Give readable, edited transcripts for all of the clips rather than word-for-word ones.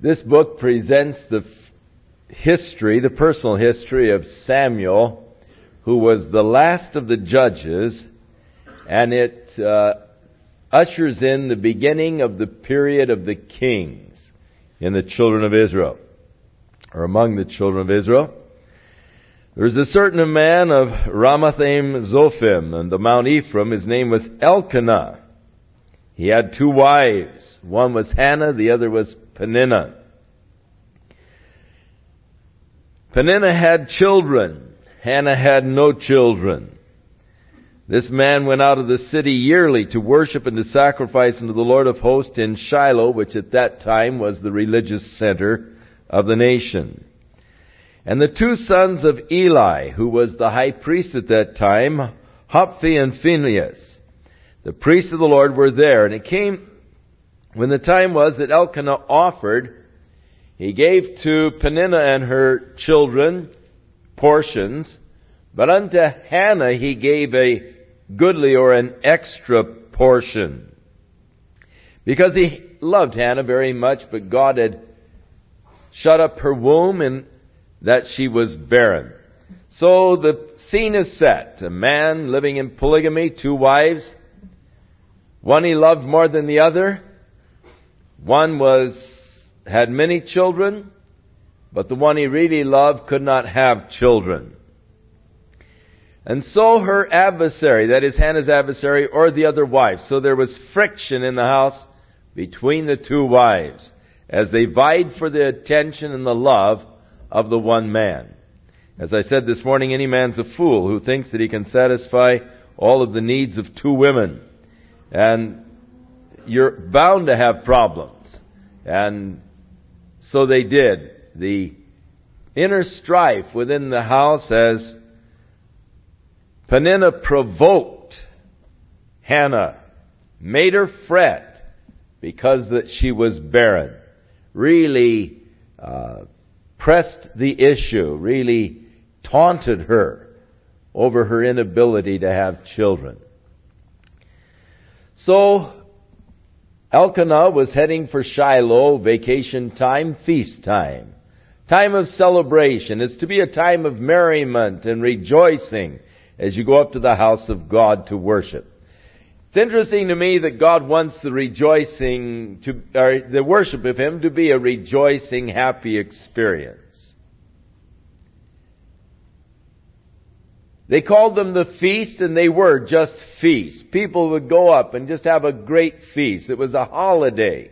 This book presents the personal history of Samuel, who was the last of the judges, and it ushers in the beginning of the period of the kings in the children of Israel, or among the children of Israel. There was a certain man of Ramathaim Zophim, and the Mount Ephraim. His name was Elkanah. He had 2 wives. One was Hannah, the other was Peninnah. Peninnah had children. Hannah had no children. This man went out of the city yearly to worship and to sacrifice unto the Lord of hosts in Shiloh, which at that time was the religious center of the nation. And the 2 sons of Eli, who was the high priest at that time, Hophni and Phinehas, the priests of the Lord, were there. And it came, when the time was that Elkanah offered, he gave to Peninnah and her children portions, but unto Hannah he gave a goodly or an extra portion. Because he loved Hannah very much, but God had shut up her womb and that she was barren. So the scene is set. A man living in polygamy, 2 wives. One he loved more than the other. One had many children, but the one he really loved could not have children. And so her adversary, that is Hannah's adversary, or the other wife. So there was friction in the house between the 2 wives as they vied for the attention and the love of the one man. As I said this morning, any man's a fool who thinks that he can satisfy all of the needs of 2 women. And you're bound to have problems. And so they did. The inner strife within the house as Peninnah provoked Hannah, made her fret because that she was barren. Really pressed the issue, really taunted her over her inability to have children. So Elkanah was heading for Shiloh, vacation time, feast time. Time of celebration. It's to be a time of merriment and rejoicing as you go up to the house of God to worship. It's interesting to me that God wants the the worship of Him to be a rejoicing, happy experience. They called them the feast, and they were just feasts. People would go up and just have a great feast. It was a holiday.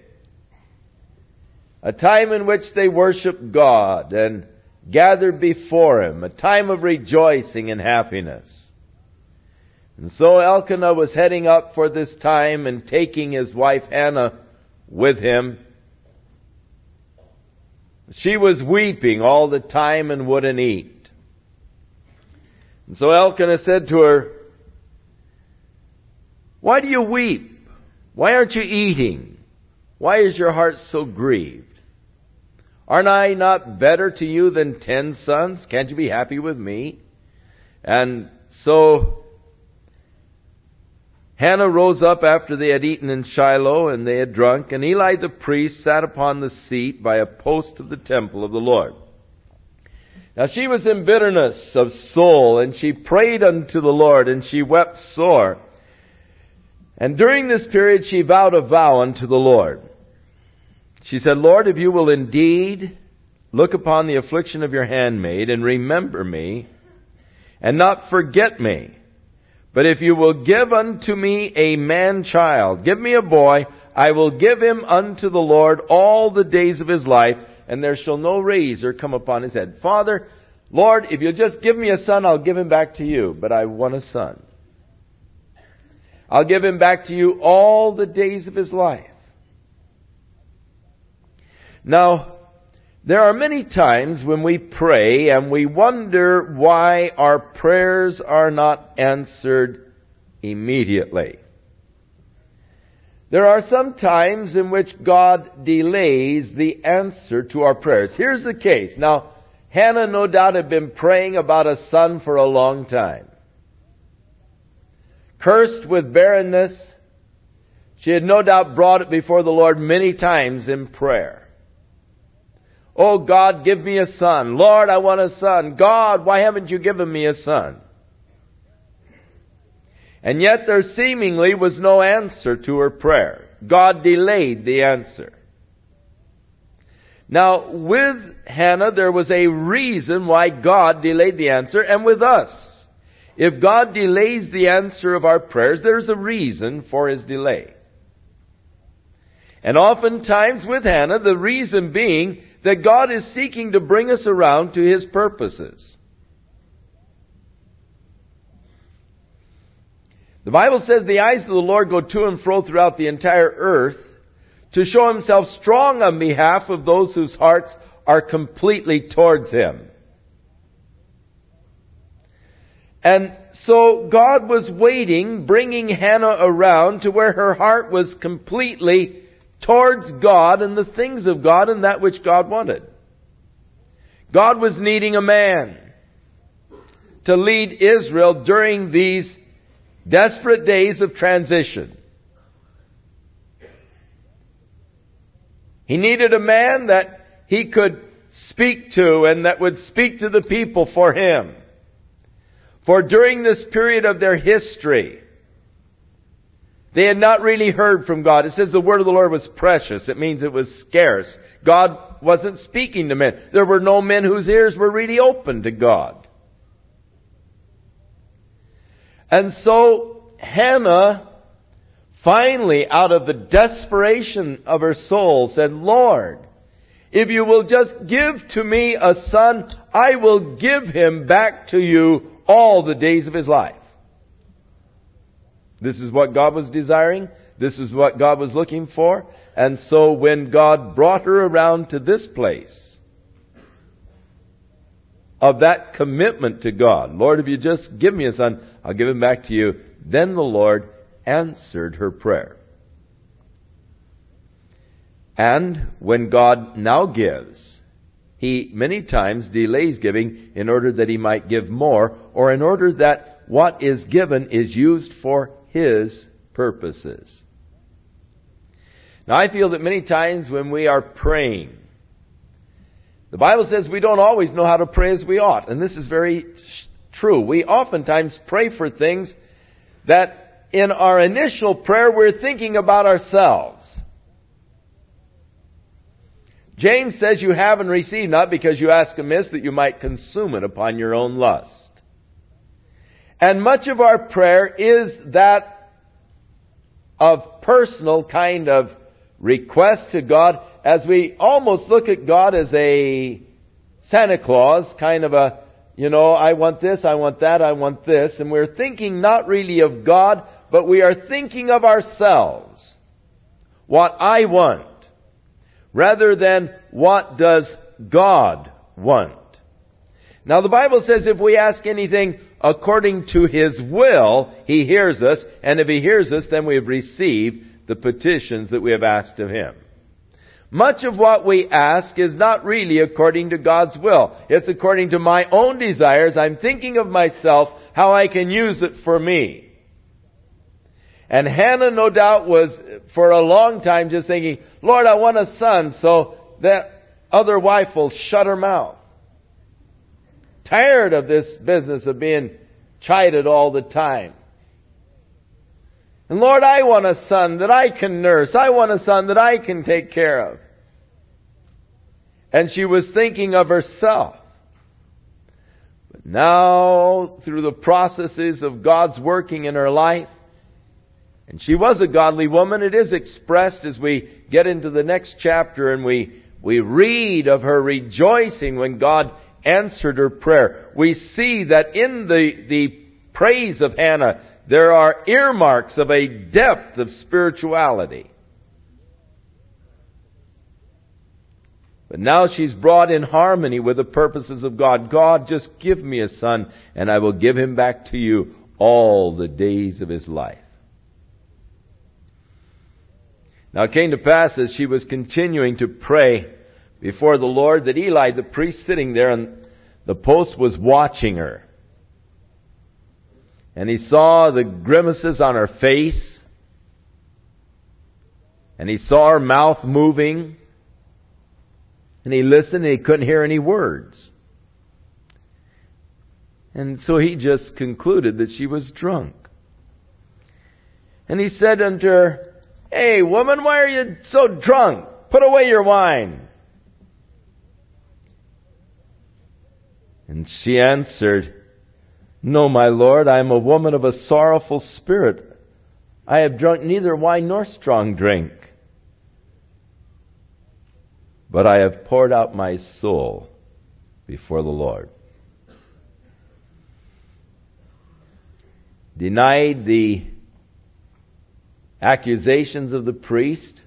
A time in which they worshiped God and gathered before Him. A time of rejoicing and happiness. And so Elkanah was heading up for this time and taking his wife Hannah with him. She was weeping all the time and wouldn't eat. And so Elkanah said to her, "Why do you weep? Why aren't you eating? Why is your heart so grieved? Aren't I not better to you than 10 sons? Can't you be happy with me?" And so Hannah rose up after they had eaten in Shiloh and they had drunk, and Eli the priest sat upon the seat by a post of the temple of the Lord. Now she was in bitterness of soul, and she prayed unto the Lord, and she wept sore. And during this period she vowed a vow unto the Lord. She said, "Lord, if you will indeed look upon the affliction of your handmaid, and remember me, and not forget me, but if you will give unto me a man-child, give me a boy, I will give him unto the Lord all the days of his life, and there shall no razor come upon his head." Father, Lord, if you'll just give me a son, I'll give him back to you. But I want a son. I'll give him back to you all the days of his life. Now, there are many times when we pray and we wonder why our prayers are not answered immediately. There are some times in which God delays the answer to our prayers. Here's the case. Now, Hannah no doubt had been praying about a son for a long time. Cursed with barrenness, she had no doubt brought it before the Lord many times in prayer. Oh God, give me a son. Lord, I want a son. God, why haven't you given me a son? And yet there seemingly was no answer to her prayer. God delayed the answer. Now, with Hannah, there was a reason why God delayed the answer, and with us. If God delays the answer of our prayers, there's a reason for His delay. And oftentimes with Hannah, the reason being that God is seeking to bring us around to His purposes. The Bible says the eyes of the Lord go to and fro throughout the entire earth to show Himself strong on behalf of those whose hearts are completely towards Him. And so God was waiting, bringing Hannah around to where her heart was completely towards God and the things of God and that which God wanted. God was needing a man to lead Israel during these desperate days of transition. He needed a man that he could speak to and that would speak to the people for him. For during this period of their history, they had not really heard from God. It says the word of the Lord was precious. It means it was scarce. God wasn't speaking to men. There were no men whose ears were really open to God. And so Hannah finally, out of the desperation of her soul, said, Lord, if you will just give to me a son, I will give him back to you all the days of his life. This is what God was desiring. This is what God was looking for. And so when God brought her around to this place of that commitment to God, Lord, if you just give me a son, I'll give him back to you. Then the Lord answered her prayer. And when God now gives, He many times delays giving in order that He might give more, or in order that what is given is used for His purposes. Now I feel that many times when we are praying, the Bible says we don't always know how to pray as we ought. And this is very true. We oftentimes pray for things that in our initial prayer we're thinking about ourselves. James says you have and receive not because you ask amiss that you might consume it upon your own lust. And much of our prayer is that of personal kind of request to God, as we almost look at God as a Santa Claus, kind of a, I want this, I want that, I want this. And we're thinking not really of God, but we are thinking of ourselves. What I want. Rather than what does God want. Now the Bible says if we ask anything according to His will, He hears us. And if He hears us, then we have received the petitions that we have asked of Him. Much of what we ask is not really according to God's will. It's according to my own desires. I'm thinking of myself, how I can use it for me. And Hannah, no doubt, was for a long time just thinking, Lord, I want a son, so that other wife will shut her mouth. Tired of this business of being chided all the time. And Lord, I want a son that I can nurse. I want a son that I can take care of. And she was thinking of herself. But now, through the processes of God's working in her life, and she was a godly woman. It is expressed as we get into the next chapter and we read of her rejoicing when God answered her prayer. We see that in the praise of Hannah, there are earmarks of a depth of spirituality. But now she's brought in harmony with the purposes of God. God, just give me a son and I will give him back to you all the days of his life. Now it came to pass as she was continuing to pray before the Lord that Eli, the priest, sitting there on the post, was watching her. And he saw the grimaces on her face. And he saw her mouth moving. And he listened and he couldn't hear any words. And so he just concluded that she was drunk. And he said unto her, "Hey, woman, why are you so drunk? Put away your wine." And she answered, "No, my Lord, I am a woman of a sorrowful spirit. I have drunk neither wine nor strong drink, but I have poured out my soul before the Lord." Denied the accusations of the priest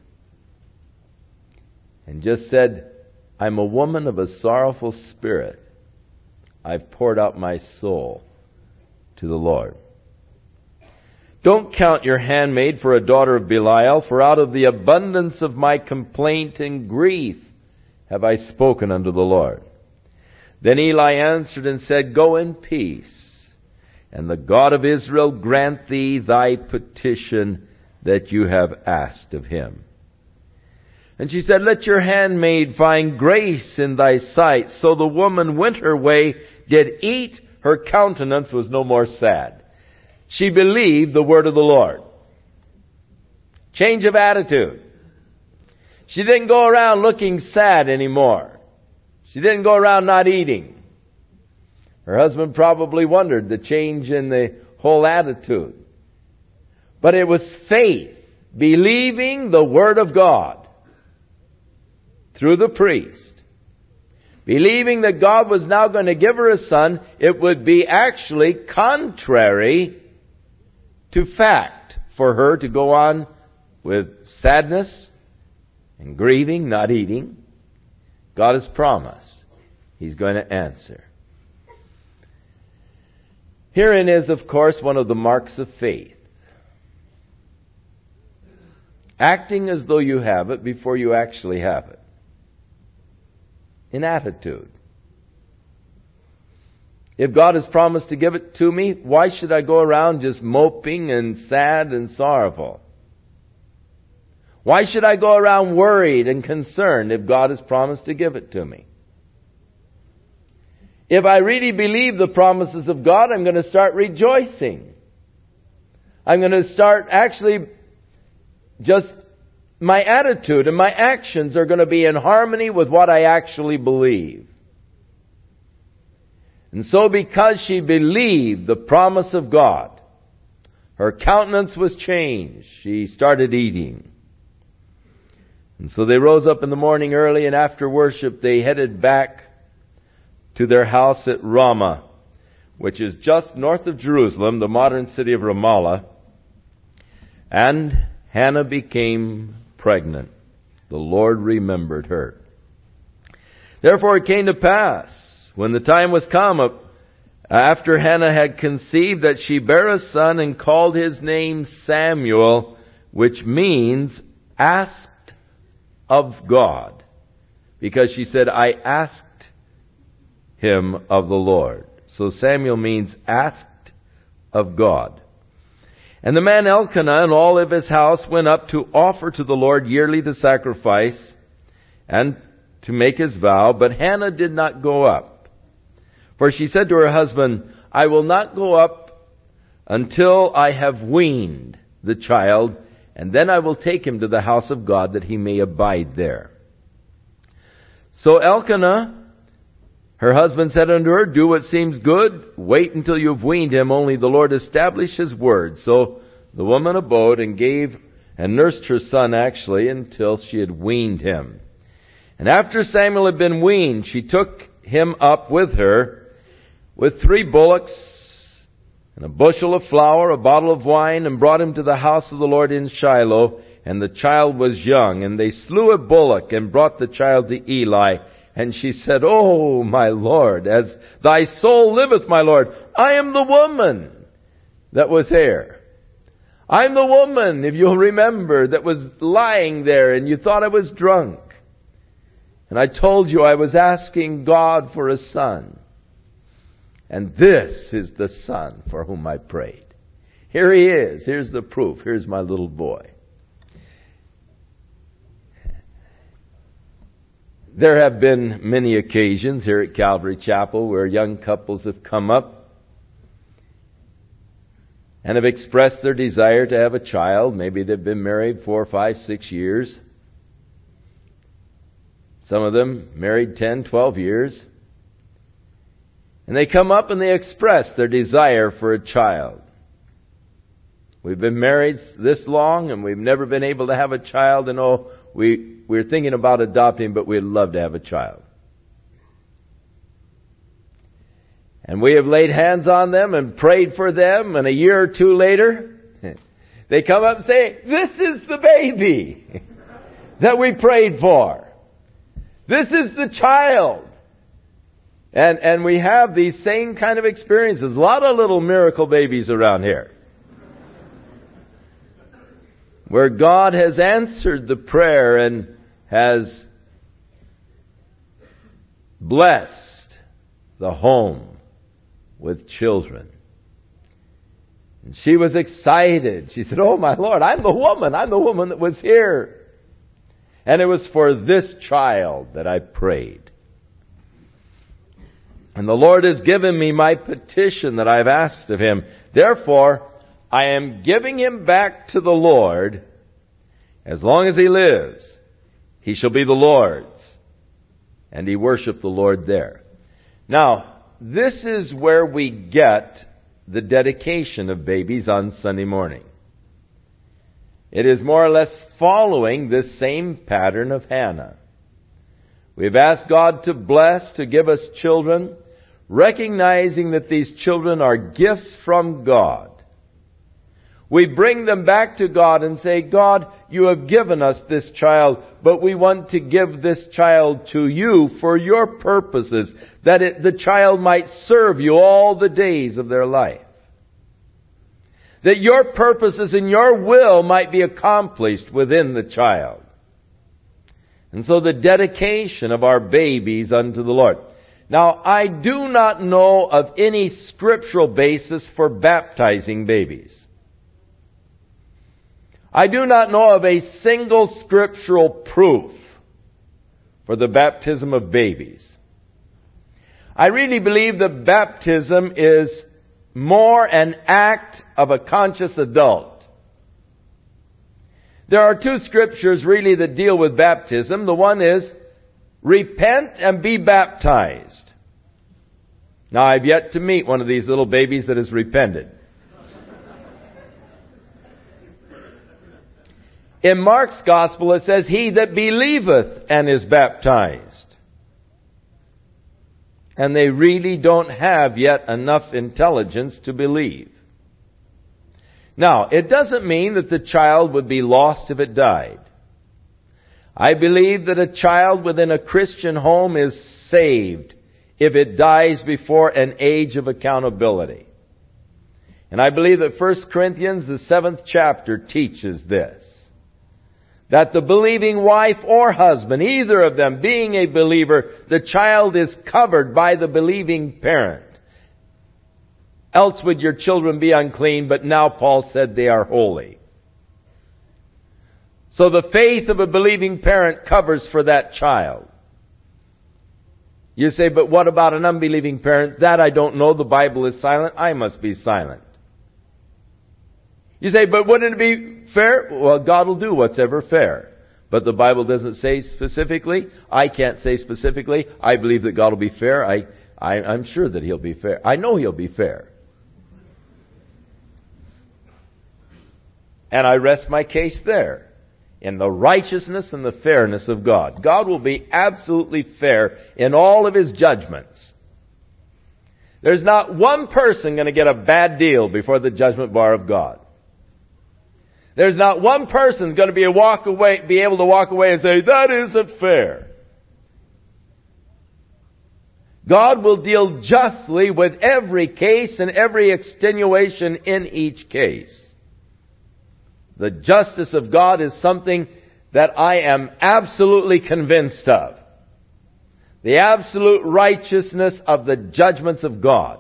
and just said, "I'm a woman of a sorrowful spirit. I've poured out my soul to the Lord." "Don't count your handmaid for a daughter of Belial, for out of the abundance of my complaint and grief have I spoken unto the Lord." Then Eli answered and said, "Go in peace, and the God of Israel grant thee thy petition that you have asked of him." And she said, "Let your handmaid find grace in thy sight." So the woman went her way, did eat, her countenance was no more sad. She believed the word of the Lord. Change of attitude. She didn't go around looking sad anymore. She didn't go around not eating. Her husband probably wondered the change in the whole attitude. But it was faith, believing the word of God through the priest. Believing that God was now going to give her a son. It would be actually contrary to fact for her to go on with sadness and grieving, not eating. God has promised He's going to answer. Herein is, of course, one of the marks of faith. Acting as though you have it before you actually have it. In attitude. If God has promised to give it to me, why should I go around just moping and sad and sorrowful? Why should I go around worried and concerned if God has promised to give it to me? If I really believe the promises of God, I'm going to start rejoicing. I'm going to start actually just my attitude and my actions are going to be in harmony with what I actually believe. And so because she believed the promise of God, her countenance was changed. She started eating. And so they rose up in the morning early, and after worship they headed back to their house at Ramah, which is just north of Jerusalem, the modern city of Ramallah. And Hannah became pregnant. The Lord remembered her. Therefore it came to pass, when the time was come, after Hannah had conceived, that she bare a son and called his name Samuel, which means asked of God. Because she said, I asked him of the Lord. So Samuel means asked of God. And the man Elkanah and all of his house went up to offer to the Lord yearly the sacrifice and to make his vow. But Hannah did not go up. For she said to her husband, I will not go up until I have weaned the child, and then I will take him to the house of God that he may abide there. So Elkanah, her husband, said unto her, do what seems good. Wait until you have weaned him. Only the Lord establish his word. So the woman abode and gave and nursed her son actually until she had weaned him. And after Samuel had been weaned, she took him up with her with 3 bullocks and a bushel of flour, a bottle of wine, and brought him to the house of the Lord in Shiloh. And the child was young. And they slew a bullock and brought the child to Eli. And she said, Oh, my Lord, as thy soul liveth, my Lord, I am the woman that was here. I'm the woman, if you'll remember, that was lying there and you thought I was drunk. And I told you I was asking God for a son. And this is the son for whom I prayed. Here he is. Here's the proof. Here's my little boy. There have been many occasions here at Calvary Chapel where young couples have come up and have expressed their desire to have a child. Maybe they've been married 4, 5, 6 years. Some of them married 10, 12 years. And they come up and they express their desire for a child. We've been married this long and we've never been able to have a child, and we're thinking about adopting, but we'd love to have a child. And we have laid hands on them and prayed for them, and a year or two later, they come up and say, "This is the baby that we prayed for. This is the child." And we have these same kind of experiences. A lot of little miracle babies around here, where God has answered the prayer and has blessed the home with children. And she was excited. She said, "Oh my Lord, I'm the woman that was here. And it was for this child that I prayed. And the Lord has given me my petition that I've asked of Him. Therefore, I am giving him back to the Lord. As long as he lives, he shall be the Lord's." And he worshiped the Lord there. Now, this is where we get the dedication of babies on Sunday morning. It is more or less following this same pattern of Hannah. We've asked God to bless, to give us children, recognizing that these children are gifts from God. We bring them back to God and say, "God, you have given us this child, but we want to give this child to you for your purposes, that the child might serve you all the days of their life. That your purposes and your will might be accomplished within the child." And so the dedication of our babies unto the Lord. Now, I do not know of any scriptural basis for baptizing babies. I do not know of a single scriptural proof for the baptism of babies. I really believe that baptism is more an act of a conscious adult. There are two scriptures really that deal with baptism. The one is, "Repent and be baptized." Now, I've yet to meet one of these little babies that has repented. In Mark's Gospel it says, "He that believeth and is baptized." And they really don't have yet enough intelligence to believe. Now, it doesn't mean that the child would be lost if it died. I believe that a child within a Christian home is saved if it dies before an age of accountability. And I believe that 1 Corinthians, the 7th chapter, teaches this. That the believing wife or husband, either of them being a believer, the child is covered by the believing parent. Else would your children be unclean, but now Paul said they are holy. So the faith of a believing parent covers for that child. You say, "But what about an unbelieving parent?" That I don't know. The Bible is silent. I must be silent. You say, "But wouldn't it be fair?" Well, God will do what's ever fair. But the Bible doesn't say specifically. I can't say specifically. I believe that God will be fair. I'm sure that He'll be fair. I know He'll be fair. And I rest my case there, in the righteousness and the fairness of God. God will be absolutely fair in all of His judgments. There's not one person going to get a bad deal before the judgment bar of God. There's not one person going to be able to walk away and say, "That isn't fair." God will deal justly with every case and every extenuation in each case. The justice of God is something that I am absolutely convinced of. The absolute righteousness of the judgments of God.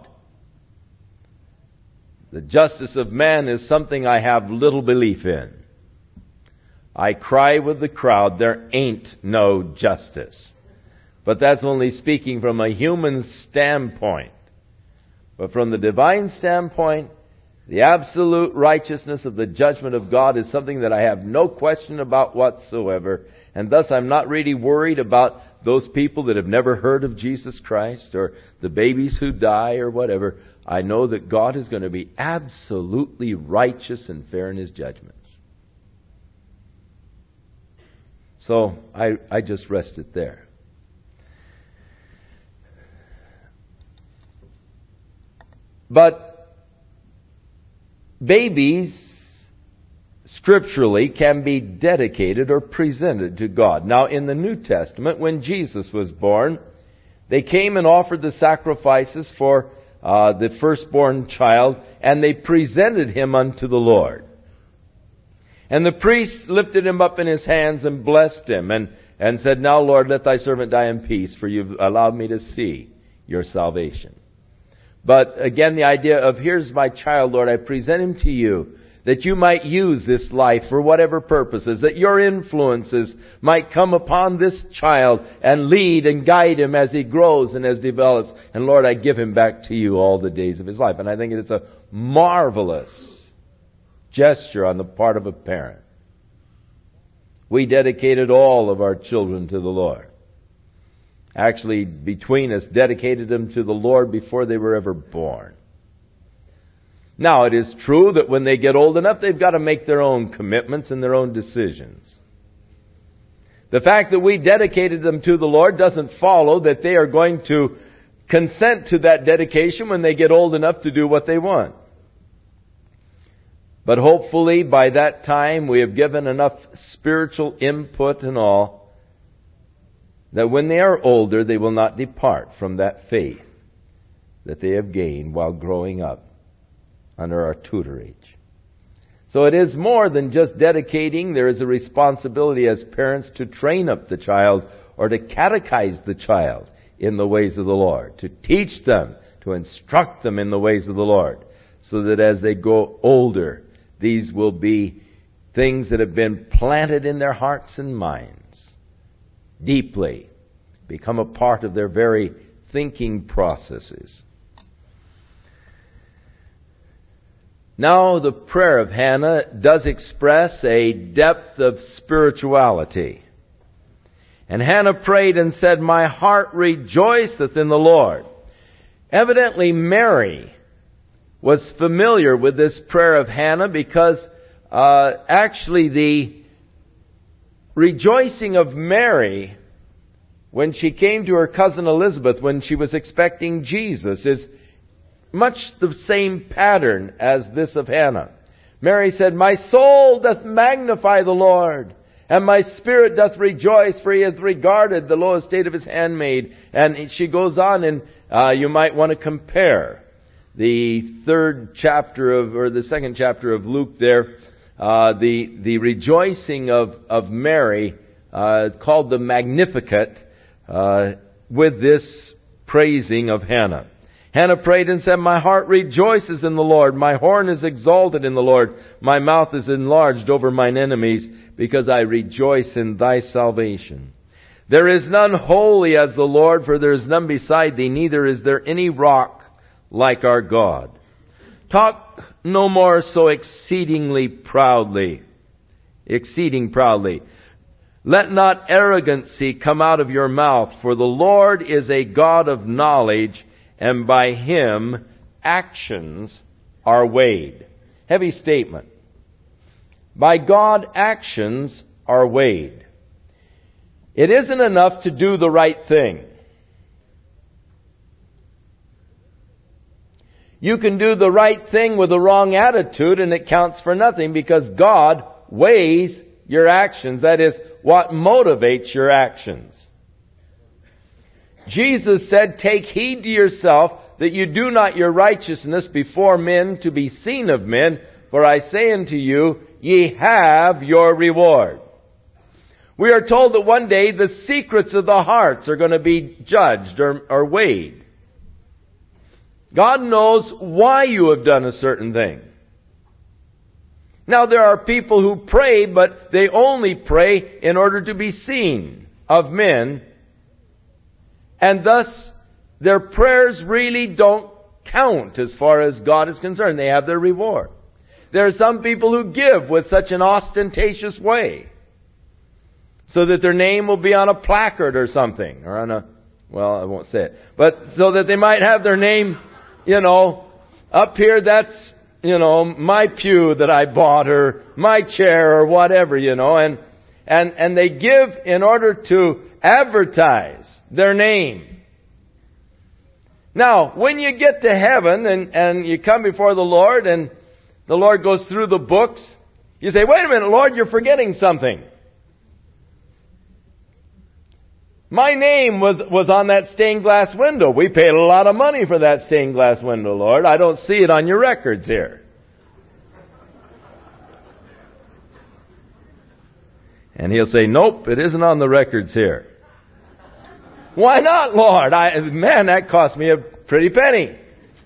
The justice of man is something I have little belief in. I cry with the crowd, there ain't no justice. But that's only speaking from a human standpoint. But from the divine standpoint, the absolute righteousness of the judgment of God is something that I have no question about whatsoever. And thus I'm not really worried about those people that have never heard of Jesus Christ or the babies who die or whatever. I know that God is going to be absolutely righteous and fair in His judgments. So I just rest it there. But babies, scripturally, can be dedicated or presented to God. Now, in the New Testament, when Jesus was born, they came and offered the sacrifices for the firstborn child, and they presented him unto the Lord. And the priest lifted him up in his hands and blessed him and said, "Now, Lord, let thy servant die in peace, for you've allowed me to see your salvation." But again, the idea of, here's my child, Lord, I present him to you, that you might use this life for whatever purposes, that your influences might come upon this child and lead and guide him as he grows and as develops. And Lord, I give him back to you all the days of his life. And I think it's a marvelous gesture on the part of a parent. We dedicated all of our children to the Lord. Actually, between us, dedicated them to the Lord before they were ever born. Now, it is true that when they get old enough, they've got to make their own commitments and their own decisions. The fact that we dedicated them to the Lord doesn't follow that they are going to consent to that dedication when they get old enough to do what they want. But hopefully, by that time, we have given enough spiritual input and all, that when they are older, they will not depart from that faith that they have gained while growing up under our tutorage. So it is more than just dedicating. There is a responsibility as parents to train up the child or to catechize the child in the ways of the Lord, to teach them, to instruct them in the ways of the Lord, so that as they grow older, these will be things that have been planted in their hearts and minds deeply, become a part of their very thinking processes. Now, the prayer of Hannah does express a depth of spirituality. And Hannah prayed and said, "My heart rejoiceth in the Lord." Evidently, Mary was familiar with this prayer of Hannah because actually the rejoicing of Mary when she came to her cousin Elizabeth when she was expecting Jesus is much the same pattern as this of Hannah. Mary said, "My soul doth magnify the Lord, and my spirit doth rejoice, for he hath regarded the low estate of his handmaid." And she goes on, and you might want to compare the second chapter of Luke there, the rejoicing of Mary, called the Magnificat, with this praising of Hannah. Hannah prayed and said, "My heart rejoices in the Lord. My horn is exalted in the Lord. My mouth is enlarged over mine enemies, because I rejoice in thy salvation. There is none holy as the Lord, for there is none beside thee, neither is there any rock like our God. Talk no more so exceeding proudly. Let not arrogancy come out of your mouth, for the Lord is a God of knowledge, and by Him actions are weighed." Heavy statement. By God, actions are weighed. It isn't enough to do the right thing. You can do the right thing with the wrong attitude and it counts for nothing, because God weighs your actions. That is, what motivates your actions. Jesus said, "Take heed to yourself that you do not your righteousness before men to be seen of men, for I say unto you, ye have your reward." We are told that one day the secrets of the hearts are going to be judged or weighed. God knows why you have done a certain thing. Now, there are people who pray, but they only pray in order to be seen of men. And thus, their prayers really don't count as far as God is concerned. They have their reward. There are some people who give with such an ostentatious way, so that their name will be on a placard or something, or on a, well, I won't say it, but so that they might have their name, up here, that's, my pew that I bought, or my chair, or whatever, and they give in order to advertise their name. Now, when you get to heaven and you come before the Lord and the Lord goes through the books, you say, wait a minute, Lord, you're forgetting something. My name was on that stained glass window. We paid a lot of money for that stained glass window, Lord. I don't see it on your records here. And He'll say, nope, it isn't on the records here. Why not, Lord? Man, that cost me a pretty penny.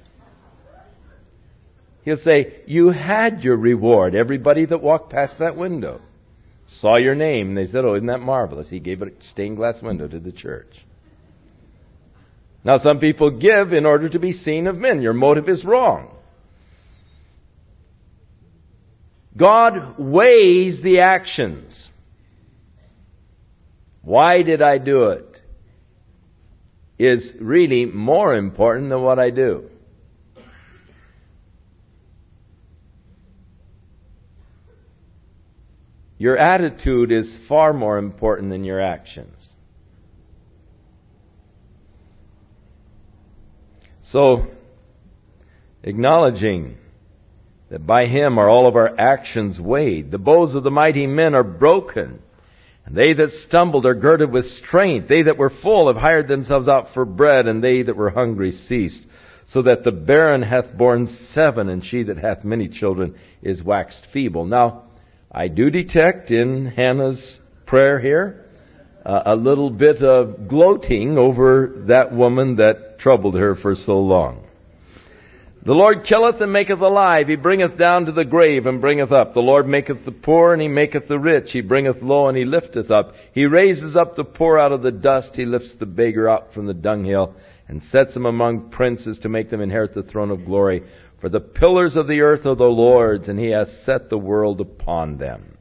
He'll say, you had your reward. Everybody that walked past that window saw your name. And they said, oh, isn't that marvelous? He gave a stained glass window to the church. Now, some people give in order to be seen of men. Your motive is wrong. God weighs the actions. Why did I do it? Is really more important than what I do. Your attitude is far more important than your actions. So, acknowledging that by Him are all of our actions weighed. The bows of the mighty men are broken, and they that stumbled are girded with strength. They that were full have hired themselves out for bread, and they that were hungry ceased. So that the barren hath borne 7, and she that hath many children is waxed feeble. Now, I do detect in Hannah's prayer here a little bit of gloating over that woman that troubled her for so long. The Lord killeth and maketh alive. He bringeth down to the grave and bringeth up. The Lord maketh the poor and He maketh the rich. He bringeth low and He lifteth up. He raises up the poor out of the dust. He lifts the beggar up from the dunghill and sets him among princes to make them inherit the throne of glory. For the pillars of the earth are the Lord's, and He hath set the world upon them.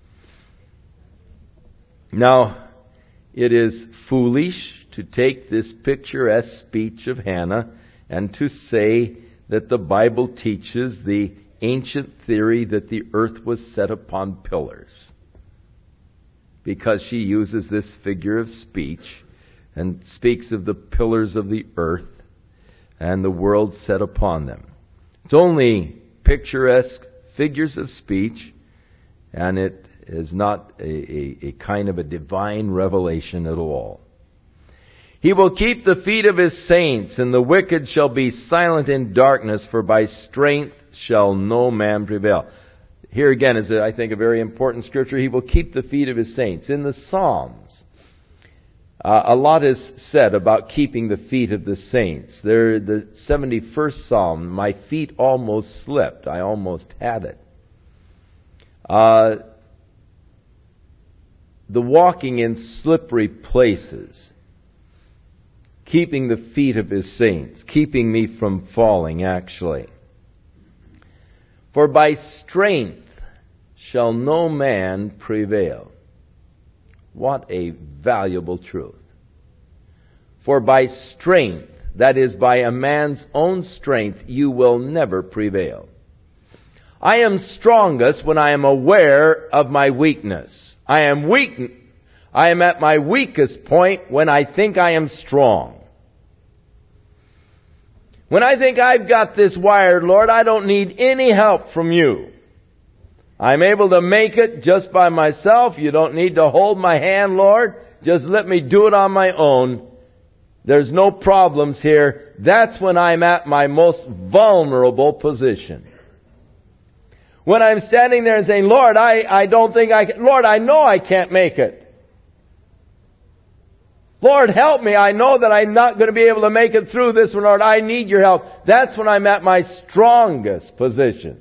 Now, it is foolish to take this picturesque speech of Hannah and to say that the Bible teaches the ancient theory that the earth was set upon pillars, because she uses this figure of speech and speaks of the pillars of the earth and the world set upon them. It's only picturesque figures of speech, and it is not a kind of a divine revelation at all. He will keep the feet of His saints, and the wicked shall be silent in darkness, for by strength shall no man prevail. Here again is, I think, a very important scripture. He will keep the feet of His saints. In the Psalms, a lot is said about keeping the feet of the saints. The 71st Psalm, my feet almost slipped. I almost had it. The walking in slippery places. Keeping the feet of His saints. Keeping me from falling, actually. For by strength shall no man prevail. What a valuable truth. For by strength, that is, by a man's own strength, you will never prevail. I am strongest when I am aware of my weakness. I am at my weakest point when I think I am strong. When I think I've got this wired, Lord, I don't need any help from You. I'm able to make it just by myself. You don't need to hold my hand, Lord. Just let me do it on my own. There's no problems here. That's when I'm at my most vulnerable position. When I'm standing there and saying, Lord, I don't think I can. Lord, I know I can't make it. Lord, help me. I know that I'm not going to be able to make it through this one, Lord. I need Your help. That's when I'm at my strongest position.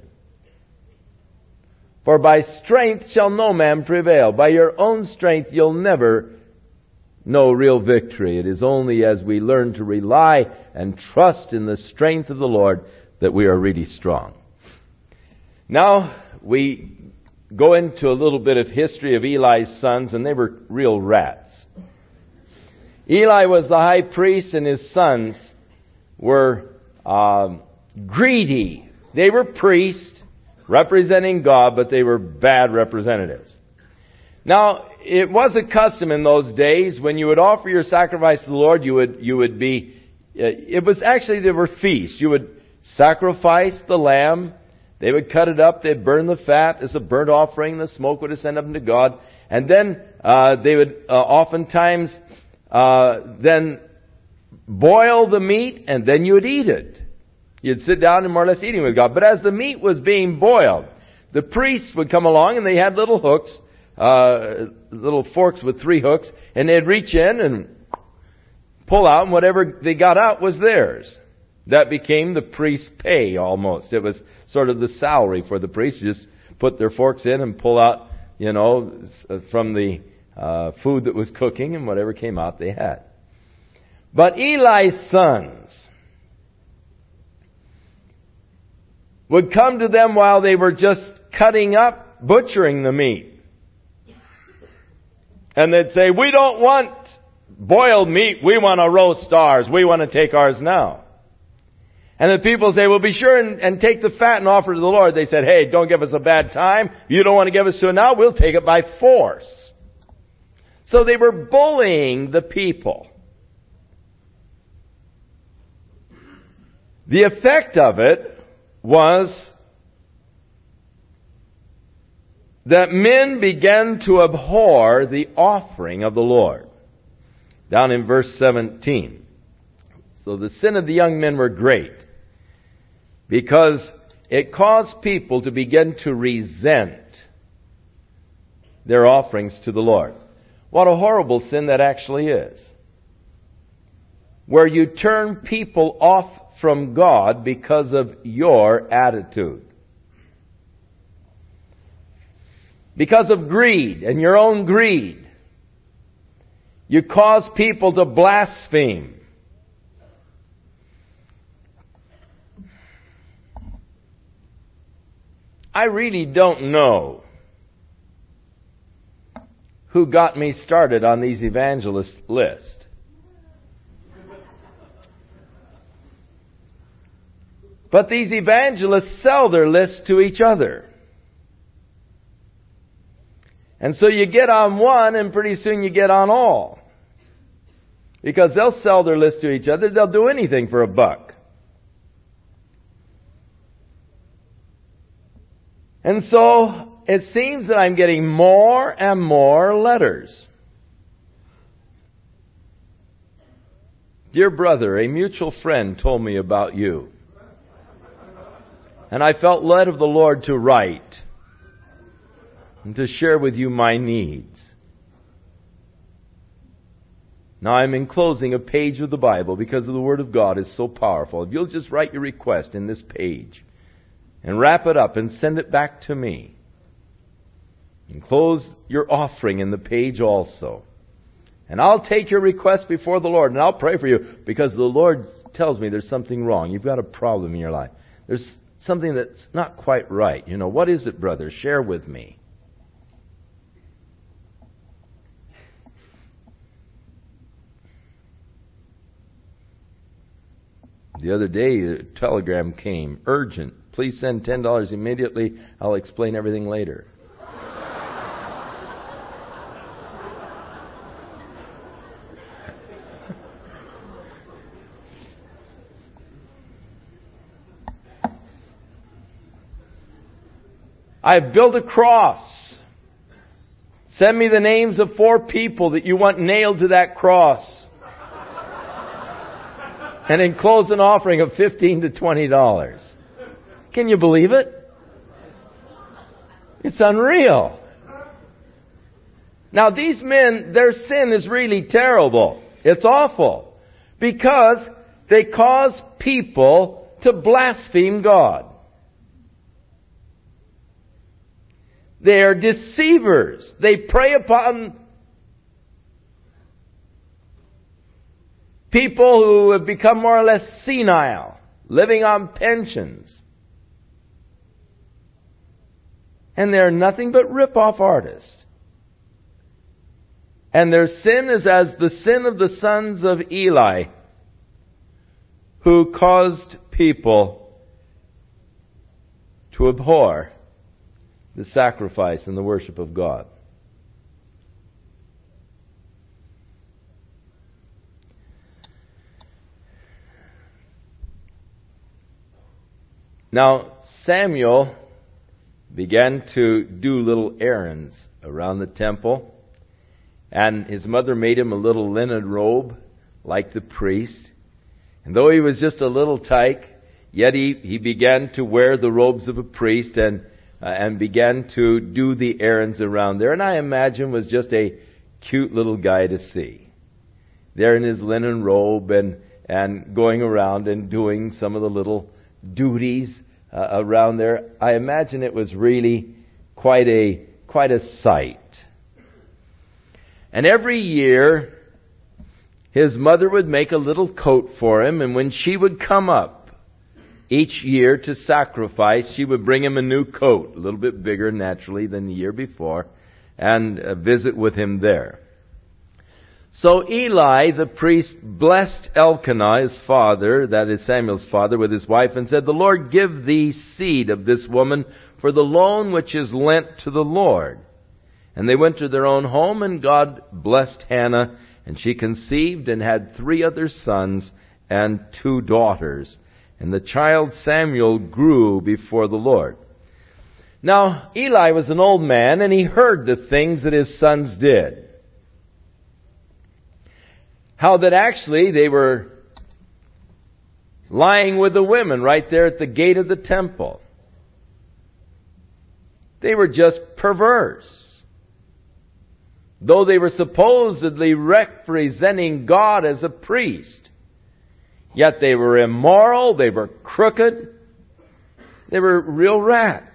For by strength shall no man prevail. By your own strength you'll never no real victory. It is only as we learn to rely and trust in the strength of the Lord that we are really strong. Now, we go into a little bit of history of Eli's sons, and they were real rats. Eli was the high priest, and his sons were greedy. They were priests representing God, but they were bad representatives. Now, it was a custom in those days when you would offer your sacrifice to the Lord, you would be, it was actually, there were feasts. You would sacrifice the lamb, they would cut it up, they'd burn the fat as a burnt offering, the smoke would ascend up to God, and then they would oftentimes then boil the meat, and then you would eat it. You'd sit down and more or less eating with God. But as the meat was being boiled, the priests would come along, and they had little hooks, little forks with 3 hooks, and they'd reach in and pull out, and whatever they got out was theirs. That became the priest's pay almost. It was sort of the salary for the priests. Just put their forks in and pull out, from the food that was cooking, and whatever came out they had. But Eli's sons would come to them while they were just cutting up, butchering the meat. And they'd say, "We don't want boiled meat, we want to roast ours. We want to take ours now." And the people say, "Well, be sure and take the fat and offer it to the Lord." They said, "Hey, don't give us a bad time. You don't want to give us to it now, we'll take it by force." So they were bullying the people. The effect of it was that men began to abhor the offering of the Lord. Down in verse 17. So the sin of the young men were great, because it caused people to begin to resent their offerings to the Lord. What a horrible sin that actually is. Where you turn people off from God because of your attitude. Because of greed and your own greed. You cause people to blaspheme. I really don't know who got me started on these evangelist lists. But these evangelists sell their lists to each other. And so you get on one, and pretty soon you get on all. Because they'll sell their list to each other. They'll do anything for $1. And so it seems that I'm getting more and more letters. "Dear brother, a mutual friend told me about you. And I felt led of the Lord to write and to share with you my needs. Now I'm enclosing a page of the Bible because the Word of God is so powerful. If you'll just write your request in this page and wrap it up and send it back to me. Enclose your offering in the page also. And I'll take your request before the Lord, and I'll pray for you, because the Lord tells me there's something wrong. You've got a problem in your life. There's something that's not quite right. What is it, brother? Share with me." The other day, a telegram came. "Urgent. Please send $10 immediately. I'll explain everything later." "I've built a cross. Send me the names of 4 people that you want nailed to that cross. And enclose an offering of $15 to $20. Can you believe it? It's unreal. Now these men, their sin is really terrible. It's awful. Because they cause people to blaspheme God. They are deceivers. They prey upon people who have become more or less senile, living on pensions. And they're nothing but rip-off artists. And their sin is as the sin of the sons of Eli, who caused people to abhor the sacrifice and the worship of God. Now, Samuel began to do little errands around the temple, and his mother made him a little linen robe like the priest. And though he was just a little tyke, yet he began to wear the robes of a priest and began to do the errands around there. And I imagine was just a cute little guy to see, there in his linen robe and going around and doing some of the little duties around there. I imagine it was really quite a sight. And every year, his mother would make a little coat for him, and when she would come up each year to sacrifice, she would bring him a new coat, a little bit bigger naturally than the year before, and visit with him there. So Eli, the priest, blessed Elkanah, his father, that is Samuel's father, with his wife, and said, "The Lord give thee seed of this woman for the loan which is lent to the Lord." And they went to their own home, and God blessed Hannah, and she conceived and had 3 other sons and 2 daughters. And the child Samuel grew before the Lord. Now, Eli was an old man, and he heard the things that his sons did. How that actually they were lying with the women right there at the gate of the temple. They were just perverse. Though they were supposedly representing God as a priest, yet they were immoral, they were crooked, they were real rats.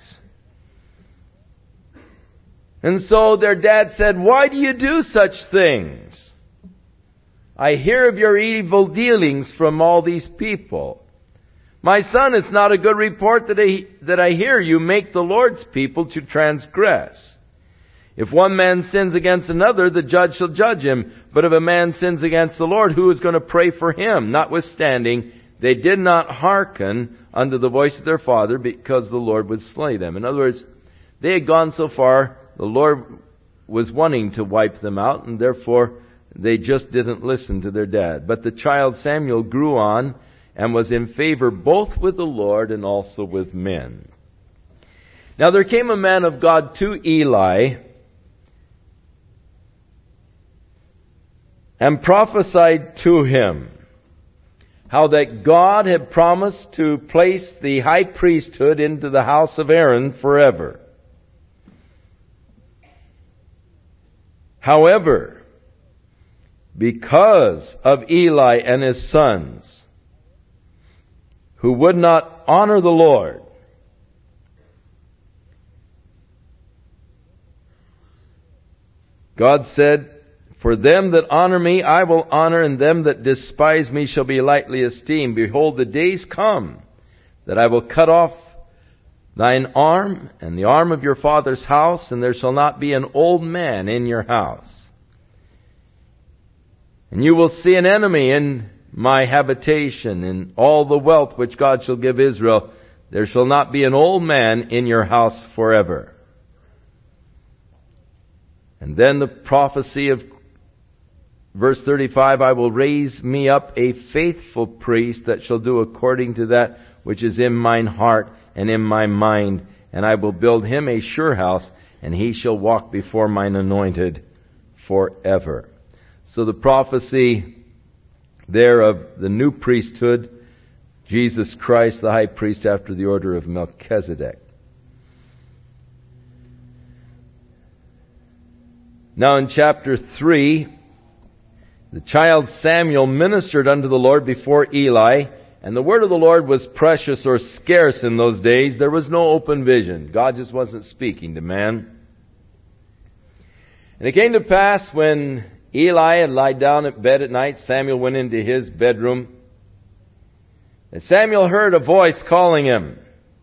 And so their dad said, "Why do you do such things? I hear of your evil dealings from all these people. My son, it's not a good report that I hear you make the Lord's people to transgress. If one man sins against another, the judge shall judge him. But if a man sins against the Lord, who is going to pray for him?" Notwithstanding, they did not hearken unto the voice of their father, because the Lord would slay them. In other words, they had gone so far, the Lord was wanting to wipe them out, and therefore they just didn't listen to their dad. But the child Samuel grew on and was in favor both with the Lord and also with men. Now there came a man of God to Eli and prophesied to him how that God had promised to place the high priesthood into the house of Aaron forever. However, because of Eli and his sons, who would not honor the Lord, God said, "For them that honor me I will honor, and them that despise me shall be lightly esteemed. Behold, the days come that I will cut off thine arm and the arm of your father's house, and there shall not be an old man in your house. And you will see an enemy in my habitation, in all the wealth which God shall give Israel. There shall not be an old man in your house forever." And then the prophecy of verse 35, "I will raise me up a faithful priest that shall do according to that which is in mine heart and in my mind. And I will build him a sure house, and he shall walk before mine anointed forever." So the prophecy there of the new priesthood, Jesus Christ, the high priest after the order of Melchizedek. Now in chapter 3, the child Samuel ministered unto the Lord before Eli, and the word of the Lord was precious or scarce in those days. There was no open vision. God just wasn't speaking to man. And it came to pass when Eli had lied down at bed at night. Samuel went into his bedroom. And Samuel heard a voice calling him.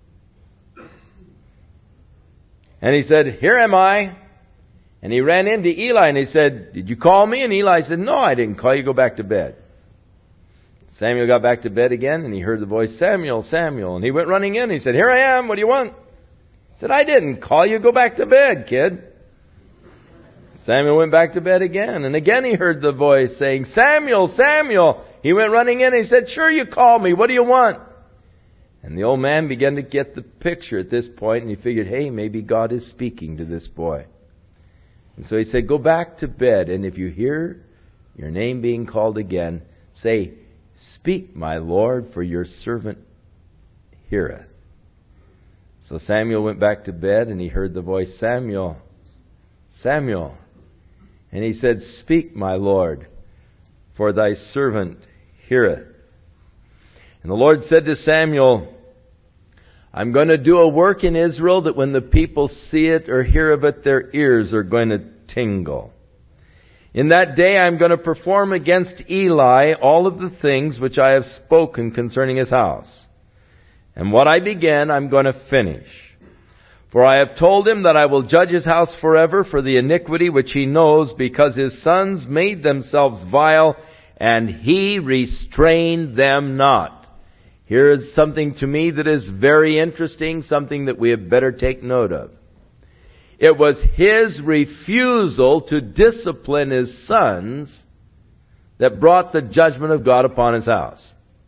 And he said, "Here am I." And he ran into Eli and he said, "Did you call me?" And Eli said, "No, I didn't call you. Go back to bed." Samuel got back to bed again and he heard the voice, "Samuel, Samuel." And he went running in. He said, "Here I am. What do you want?" He said, "I didn't call you. Go back to bed, kid." Samuel went back to bed again. And again he heard the voice saying, "Samuel, Samuel." He went running in and he said, "Sure, you called me. What do you want?" And the old man began to get the picture at this point, and he figured, hey, maybe God is speaking to this boy. And so he said, "Go back to bed, and if you hear your name being called again, say, 'Speak, my Lord, for your servant heareth.'" So Samuel went back to bed, and he heard the voice, "Samuel, Samuel." And he said, "Speak, my Lord, for thy servant heareth." And the Lord said to Samuel, "I'm going to do a work in Israel that when the people see it or hear of it, their ears are going to tingle. In that day I'm going to perform against Eli all of the things which I have spoken concerning his house. And what I began, I'm going to finish. For I have told him that I will judge his house forever for the iniquity which he knows, because his sons made themselves vile, and he restrained them not." Here is something to me that is very interesting, something that we had better take note of. It was his refusal to discipline his sons that brought the judgment of God upon his house.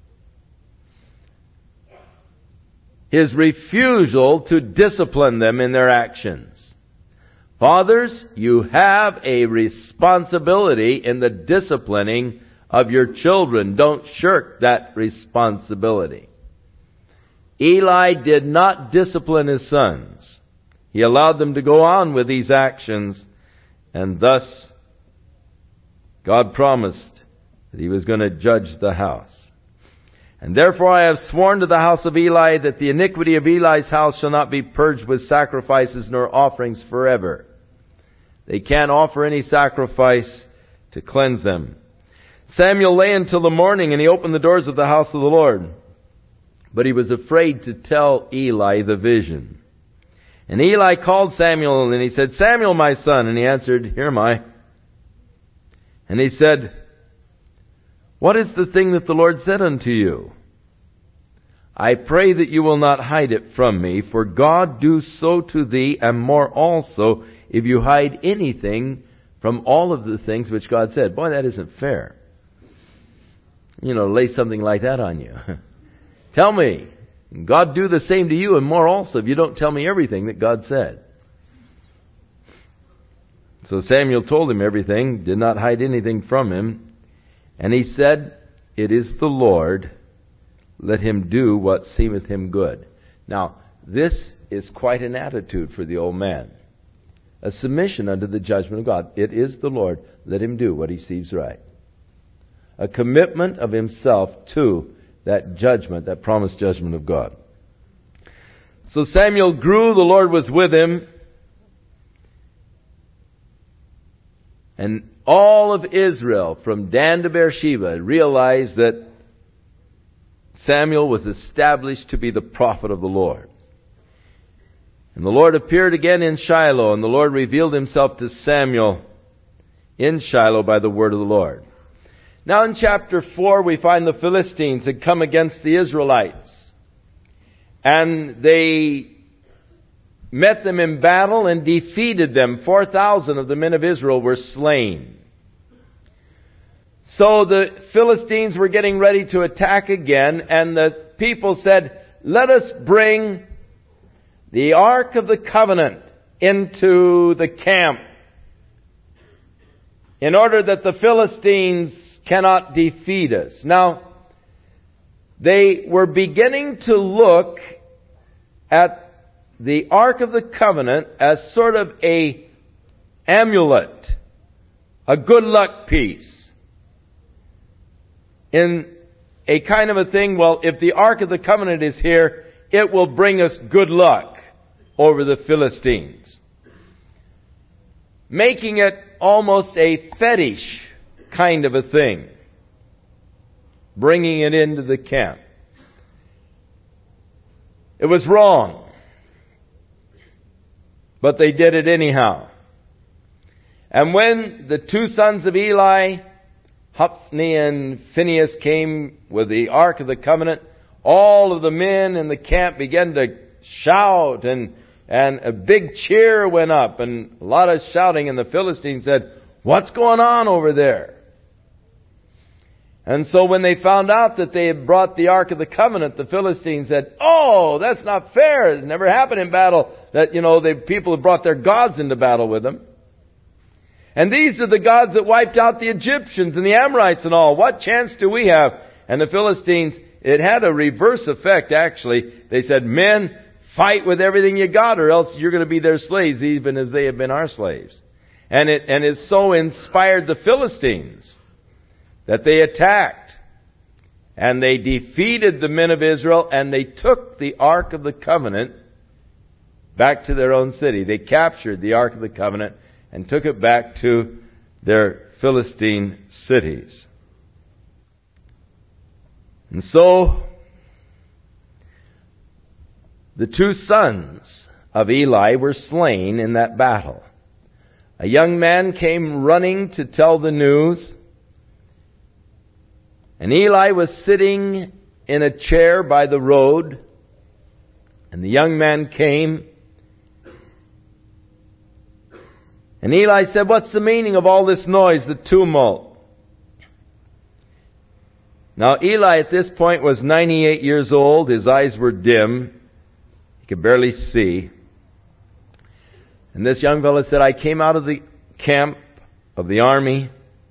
His refusal to discipline them in their actions. Fathers, you have a responsibility in the disciplining of your children. Don't shirk that responsibility. Eli did not discipline his sons. He allowed them to go on with these actions, and thus God promised that he was going to judge the house. "And therefore I have sworn to the house of Eli that the iniquity of Eli's house shall not be purged with sacrifices nor offerings forever." They can't offer any sacrifice to cleanse them. Samuel lay until the morning, and he opened the doors of the house of the Lord. But he was afraid to tell Eli the vision. And Eli called Samuel, and he said, "Samuel, my son." And he answered, "Here am I." And he said, "What is the thing that the Lord said unto you? I pray that you will not hide it from me, for God do so to thee, and more also, if you hide anything from all of the things which God said." Boy, that isn't fair. Lay something like that on you. Tell me, God do the same to you and more also if you don't tell me everything that God said. So Samuel told him everything, did not hide anything from him. And he said, "It is the Lord, let him do what seemeth him good." Now, this is quite an attitude for the old man. A submission unto the judgment of God. It is the Lord, let him do what he sees right. A commitment of himself to that judgment, that promised judgment of God. So Samuel grew, the Lord was with him. And all of Israel, from Dan to Beersheba, realized that Samuel was established to be the prophet of the Lord. And the Lord appeared again in Shiloh, and the Lord revealed himself to Samuel in Shiloh by the word of the Lord. Now in chapter 4 we find the Philistines had come against the Israelites. And they met them in battle and defeated them. 4,000 of the men of Israel were slain. So the Philistines were getting ready to attack again, and the people said, "Let us bring the Ark of the Covenant into the camp in order that the Philistines cannot defeat us." Now, they were beginning to look at the Ark of the Covenant as sort of a amulet, a good luck piece. In a kind of a thing, well, if the Ark of the Covenant is here, it will bring us good luck over the Philistines. making it almost a fetish kind of a thing, bringing it into the camp. It was wrong, but they did it anyhow. And when the two sons of Eli, Hophni and Phinehas, came with the Ark of the Covenant, all of the men in the camp began to shout, and a big cheer went up, and a lot of shouting, and the Philistines said, "What's going on over there?" And so when they found out that they had brought the Ark of the Covenant, the Philistines said, "Oh, that's not fair. It's never happened in battle that, the people have brought their gods into battle with them. And these are the gods that wiped out the Egyptians and the Amorites and all. What chance do we have?" And the Philistines, it had a reverse effect, actually. They said, "Men, fight with everything you got, or else you're going to be their slaves, even as they have been our slaves." And it so inspired the Philistines that they attacked. And they defeated the men of Israel, and they took the Ark of the Covenant back to their own city. They captured the Ark of the Covenant and took it back to their Philistine cities. And so, the two sons of Eli were slain in that battle. A young man came running to tell the news, and Eli was sitting in a chair by the road, and the young man came, and Eli said, "What's the meaning of all this noise, the tumult?" Now Eli at this point was 98 years old. His eyes were dim. He could barely see. And this young fellow said, "I came out of the camp of the army."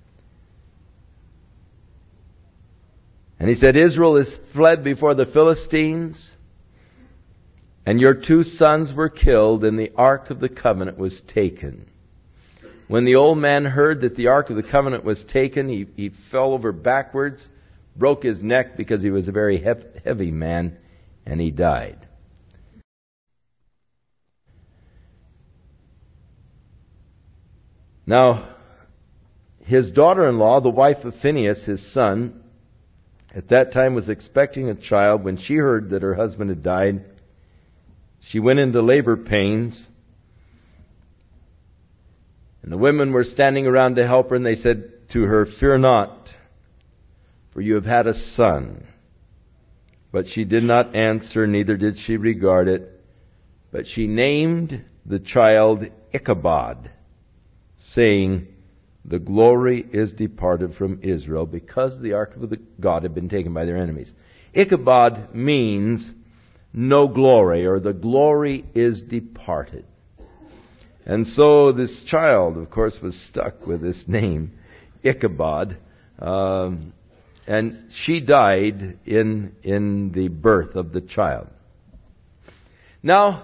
And he said, "Israel is fled before the Philistines, and your two sons were killed, and the Ark of the Covenant was taken." When the old man heard that the Ark of the Covenant was taken, he fell over backwards, broke his neck because he was a very heavy man, and he died. Now, his daughter-in-law, the wife of Phinehas, his son, at that time was expecting a child. When she heard that her husband had died, she went into labor pains. And the women were standing around to help her, and they said to her, "Fear not, for you have had a son." But she did not answer, neither did she regard it. But she named the child Ichabod, saying, "The glory is departed from Israel," because the Ark of God had been taken by their enemies. Ichabod means no glory, or the glory is departed. And so this child, of course, was stuck with this name, Ichabod, and she died in the birth of the child. Now,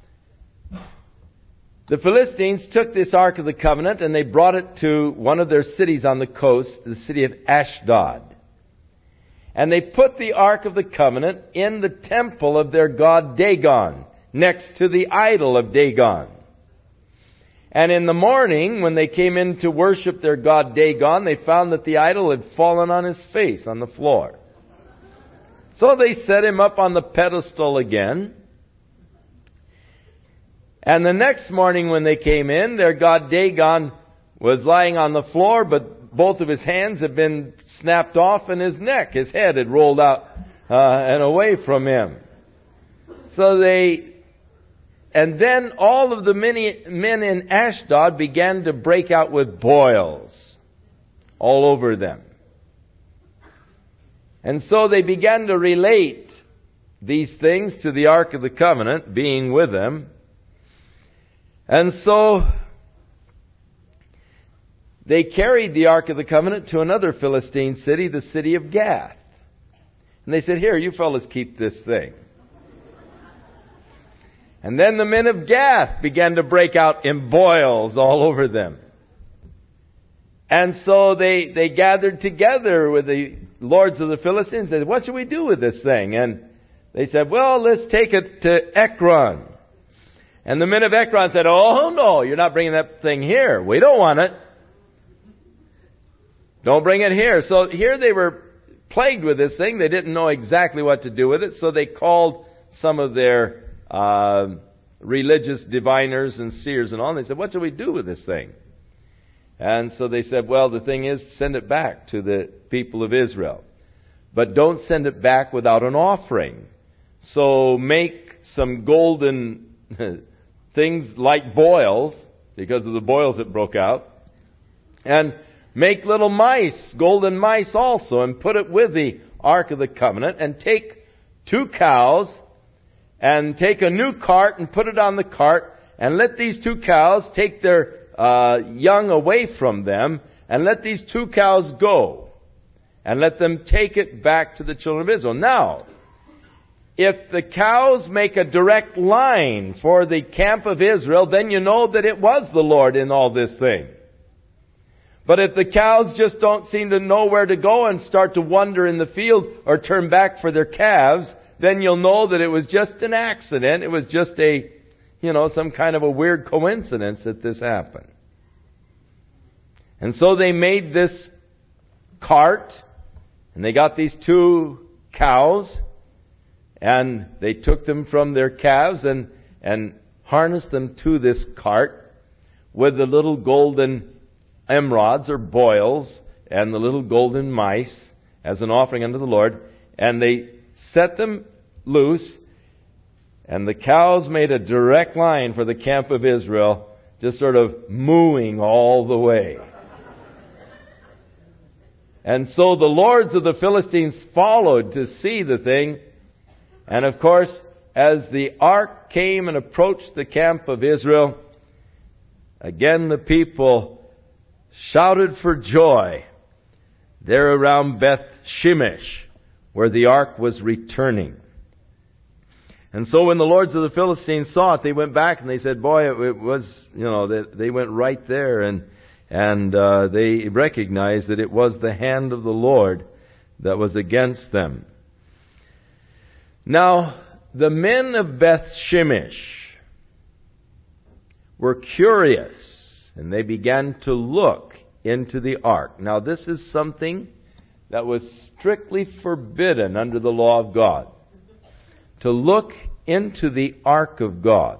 the Philistines took this Ark of the Covenant and they brought it to one of their cities on the coast, the city of Ashdod. And they put the Ark of the Covenant in the temple of their god Dagon, next to the idol of Dagon. And in the morning, when they came in to worship their god Dagon, they found that the idol had fallen on his face on the floor. So they set him up on the pedestal again. And the next morning when they came in, their god Dagon was lying on the floor, but both of his hands had been snapped off, and his neck, his head had rolled out and away from him. And then all of the men in Ashdod began to break out with boils all over them. And so they began to relate these things to the Ark of the Covenant being with them. And so they carried the Ark of the Covenant to another Philistine city, the city of Gath. And they said, "Here, you fellas keep this thing." And then the men of Gath began to break out in boils all over them. And so they gathered together with the lords of the Philistines and said, "What should we do with this thing?" And they said, "Well, let's take it to Ekron." And the men of Ekron said, oh no, you're not bringing that thing here. We don't want it. Don't bring it here. So here they were plagued with this thing. They didn't know exactly what to do with it. So they called some of their religious diviners and seers and all. And they said, what shall we do with this thing? And so they said, well, the thing is, send it back to the people of Israel. But don't send it back without an offering. So make some golden things like boils, because of the boils that broke out. And make little mice, golden mice also, and put it with the Ark of the Covenant. And take 2 cows, and take a new cart and put it on the cart. And let these 2 cows take their young away from them, and let these 2 cows go, and let them take it back to the children of Israel. Now, if the cows make a direct line for the camp of Israel, then you know that it was the Lord in all this thing. But if the cows just don't seem to know where to go and start to wander in the field or turn back for their calves, then you'll know that it was just an accident. It was just some kind of a weird coincidence that this happened. And so they made this cart, and they got these 2 cows, and they took them from their calves and harnessed them to this cart with the little golden emerods or boils and the little golden mice as an offering unto the Lord. And they set them loose, and the cows made a direct line for the camp of Israel, just sort of mooing all the way. And so the lords of the Philistines followed to see the thing. And of course, as the ark came and approached the camp of Israel, again the people shouted for joy there around Beth Shemesh, where the ark was returning. And so when the lords of the Philistines saw it, they went back and they said, boy, it was, they went right there and they recognized that it was the hand of the Lord that was against them. Now, the men of Beth Shemesh were curious, and they began to look into the ark. Now, this is something that was strictly forbidden under the law of God, to look into the ark of God.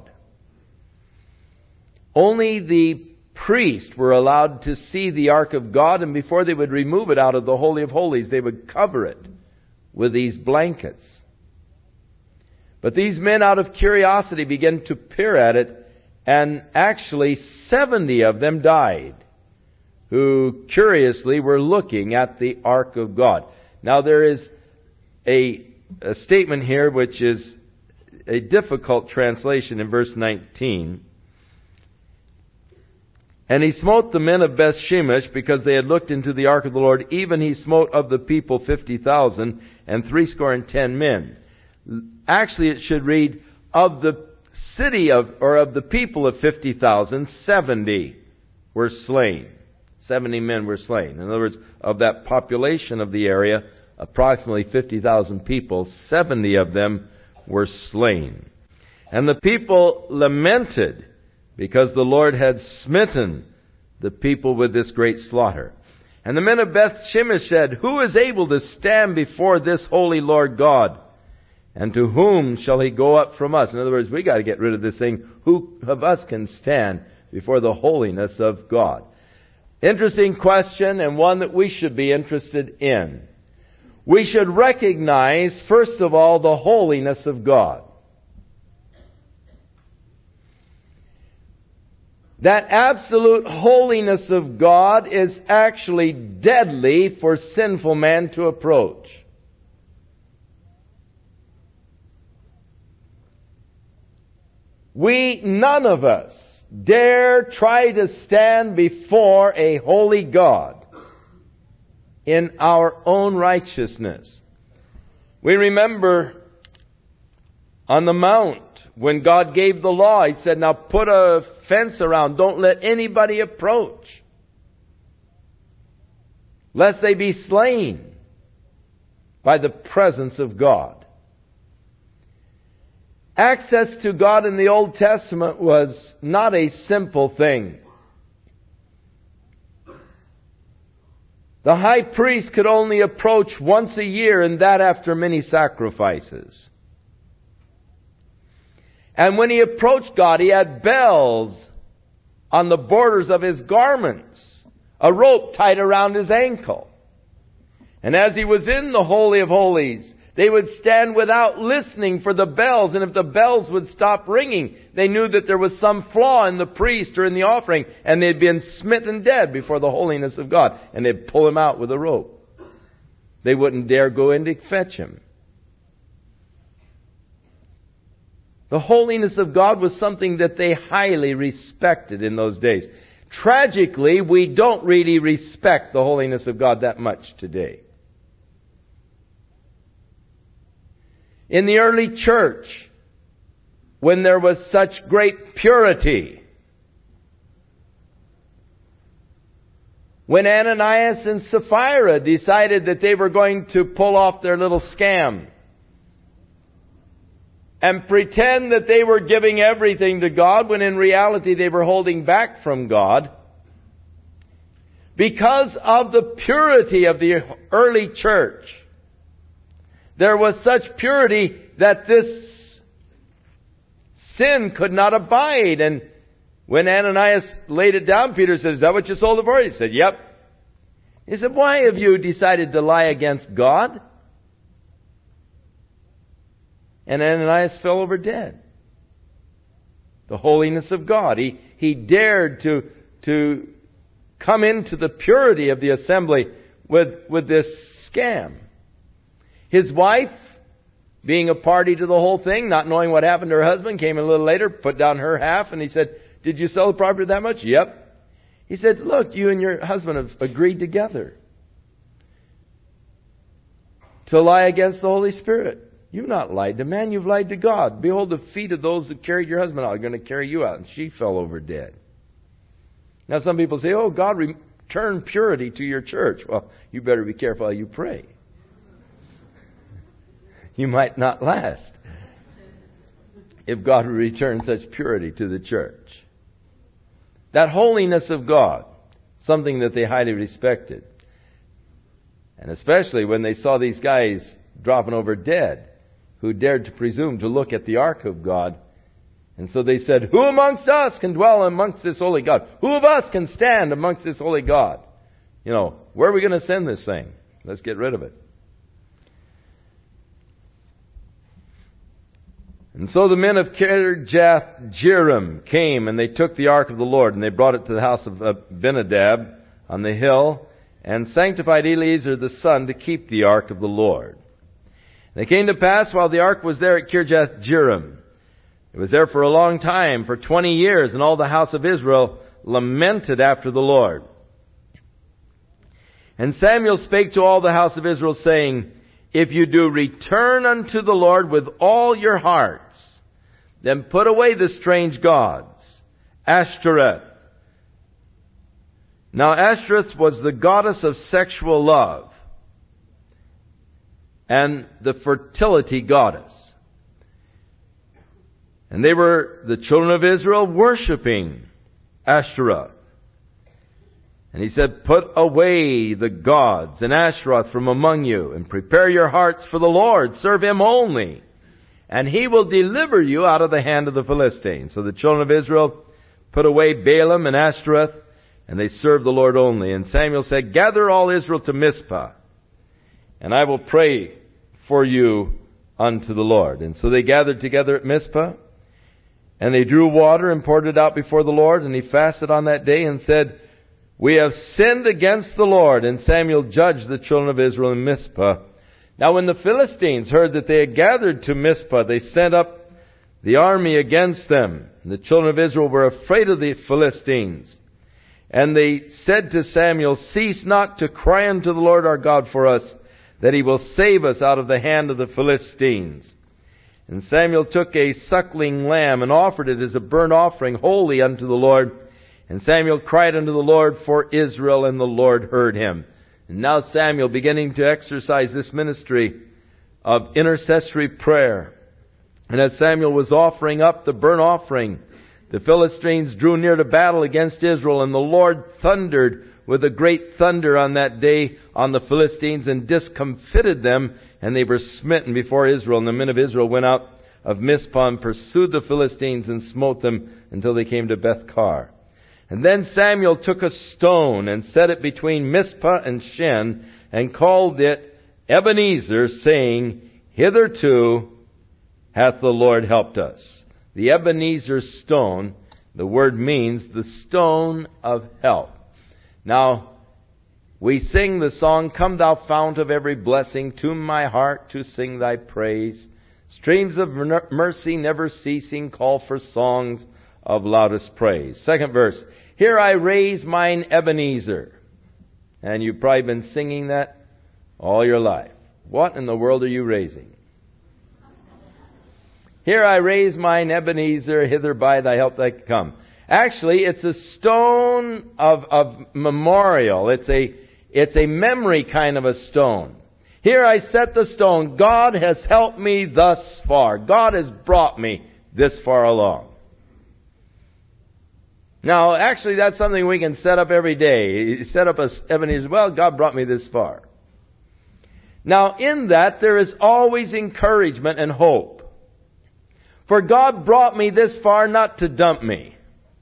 Only the priests were allowed to see the ark of God, and before they would remove it out of the Holy of Holies, they would cover it with these blankets. But these men, out of curiosity, began to peer at it, and actually 70 of them died, who curiously were looking at the ark of God. Now there is a statement here which is a difficult translation in verse 19. And he smote the men of Beth Shemesh because they had looked into the ark of the Lord. Even he smote of the people 50,000 and 70 men. Actually, it should read, of the city of the people of 50,000, 70 were slain. 70 men were slain. In other words, of that population of the area, approximately 50,000 people, 70 of them were slain. And the people lamented because the Lord had smitten the people with this great slaughter. And the men of Beth Shemesh said, who is able to stand before this holy Lord God? And to whom shall he go up from us? In other words, we got to get rid of this thing. Who of us can stand before the holiness of God? Interesting question, and one that we should be interested in. We should recognize, first of all, the holiness of God. That absolute holiness of God is actually deadly for sinful man to approach. We, none of us, dare try to stand before a holy God in our own righteousness. We remember on the mount when God gave the law, He said, now put a fence around. Don't let anybody approach, lest they be slain by the presence of God. Access to God in the Old Testament was not a simple thing. The high priest could only approach once a year, and that after many sacrifices. And when he approached God, he had bells on the borders of his garments, a rope tied around his ankle. And as he was in the Holy of Holies, they would stand without listening for the bells, and if the bells would stop ringing, they knew that there was some flaw in the priest or in the offering, and they'd been smitten dead before the holiness of God, and they'd pull him out with a rope. They wouldn't dare go in to fetch him. The holiness of God was something that they highly respected in those days. Tragically, we don't really respect the holiness of God that much today. In the early church, when there was such great purity, when Ananias and Sapphira decided that they were going to pull off their little scam and pretend that they were giving everything to God, when in reality they were holding back from God, because of the purity of the early church, there was such purity that this sin could not abide. And when Ananias laid it down, Peter said, "Is that what you sold it for?" He said, "Yep." He said, "Why have you decided to lie against God?" And Ananias fell over dead. The holiness of God. He dared to come into the purity of the assembly with this scam. His wife, being a party to the whole thing, not knowing what happened to her husband, came a little later, put down her half, and he said, "Did you sell the property that much?" "Yep." He said, "Look, you and your husband have agreed together to lie against the Holy Spirit. You've not lied to man, you've lied to God. Behold, the feet of those that carried your husband out are going to carry you out." And she fell over dead. Now some people say, "Oh, God, return purity to your church." Well, you better be careful how you pray. You might not last if God would return such purity to the church. That holiness of God, something that they highly respected. And especially when they saw these guys dropping over dead, who dared to presume to look at the ark of God. And so they said, "Who amongst us can dwell amongst this holy God? Who of us can stand amongst this holy God? Where are we going to send this thing? Let's get rid of it." And so the men of Kirjath-jearim came, and they took the ark of the Lord, and they brought it to the house of Abinadab on the hill, and sanctified Eleazar the son to keep the ark of the Lord. And it came to pass, while the ark was there at Kirjath-jearim, it was there for a long time, for 20 years, and all the house of Israel lamented after the Lord. And Samuel spake to all the house of Israel, saying, "If you do return unto the Lord with all your hearts, then put away the strange gods, Ashtoreth." Now Ashtoreth was the goddess of sexual love and the fertility goddess. And they were, the children of Israel, worshiping Ashtoreth. And he said, "Put away the gods and Ashtoreth from among you, and prepare your hearts for the Lord. Serve Him only, and He will deliver you out of the hand of the Philistines." So the children of Israel put away Baalim and Ashtoreth, and they served the Lord only. And Samuel said, "Gather all Israel to Mizpah, and I will pray for you unto the Lord." And so they gathered together at Mizpah, and they drew water and poured it out before the Lord. And he fasted on that day and said, "We have sinned against the Lord." And Samuel judged the children of Israel in Mizpah. Now when the Philistines heard that they had gathered to Mizpah, they sent up the army against them. And the children of Israel were afraid of the Philistines. And they said to Samuel, "Cease not to cry unto the Lord our God for us, that He will save us out of the hand of the Philistines." And Samuel took a suckling lamb and offered it as a burnt offering holy unto the Lord. And Samuel cried unto the Lord for Israel, and the Lord heard him. And now Samuel, beginning to exercise this ministry of intercessory prayer, And as Samuel was offering up the burnt offering, the Philistines drew near to battle against Israel, and the Lord thundered with a great thunder on that day on the Philistines, and discomfited them, and they were smitten before Israel. And the men of Israel went out of Mizpah and pursued the Philistines and smote them until they came to Beth-kar. And then Samuel took a stone and set it between Mizpah and Shen, and called it Ebenezer, saying, Hitherto hath the Lord helped us. The Ebenezer stone, the word means the stone of help. Now, we sing the song, Come thou fount of every blessing, to my heart to sing thy praise. Streams of mercy never ceasing, call for songs of loudest praise. Second verse, Here I raise mine Ebenezer. And you've probably been singing that all your life. What in the world are you raising? Here I raise mine Ebenezer, hither by thy help thy come. Actually, it's a stone of memorial. It's a memory kind of a stone. Here I set the stone. God has helped me thus far. God has brought me this far along. Now, actually, that's something we can set up every day. You set up a Ebenezer. Well, God brought me this far. Now, in that, there is always encouragement and hope. For God brought me this far not to dump me.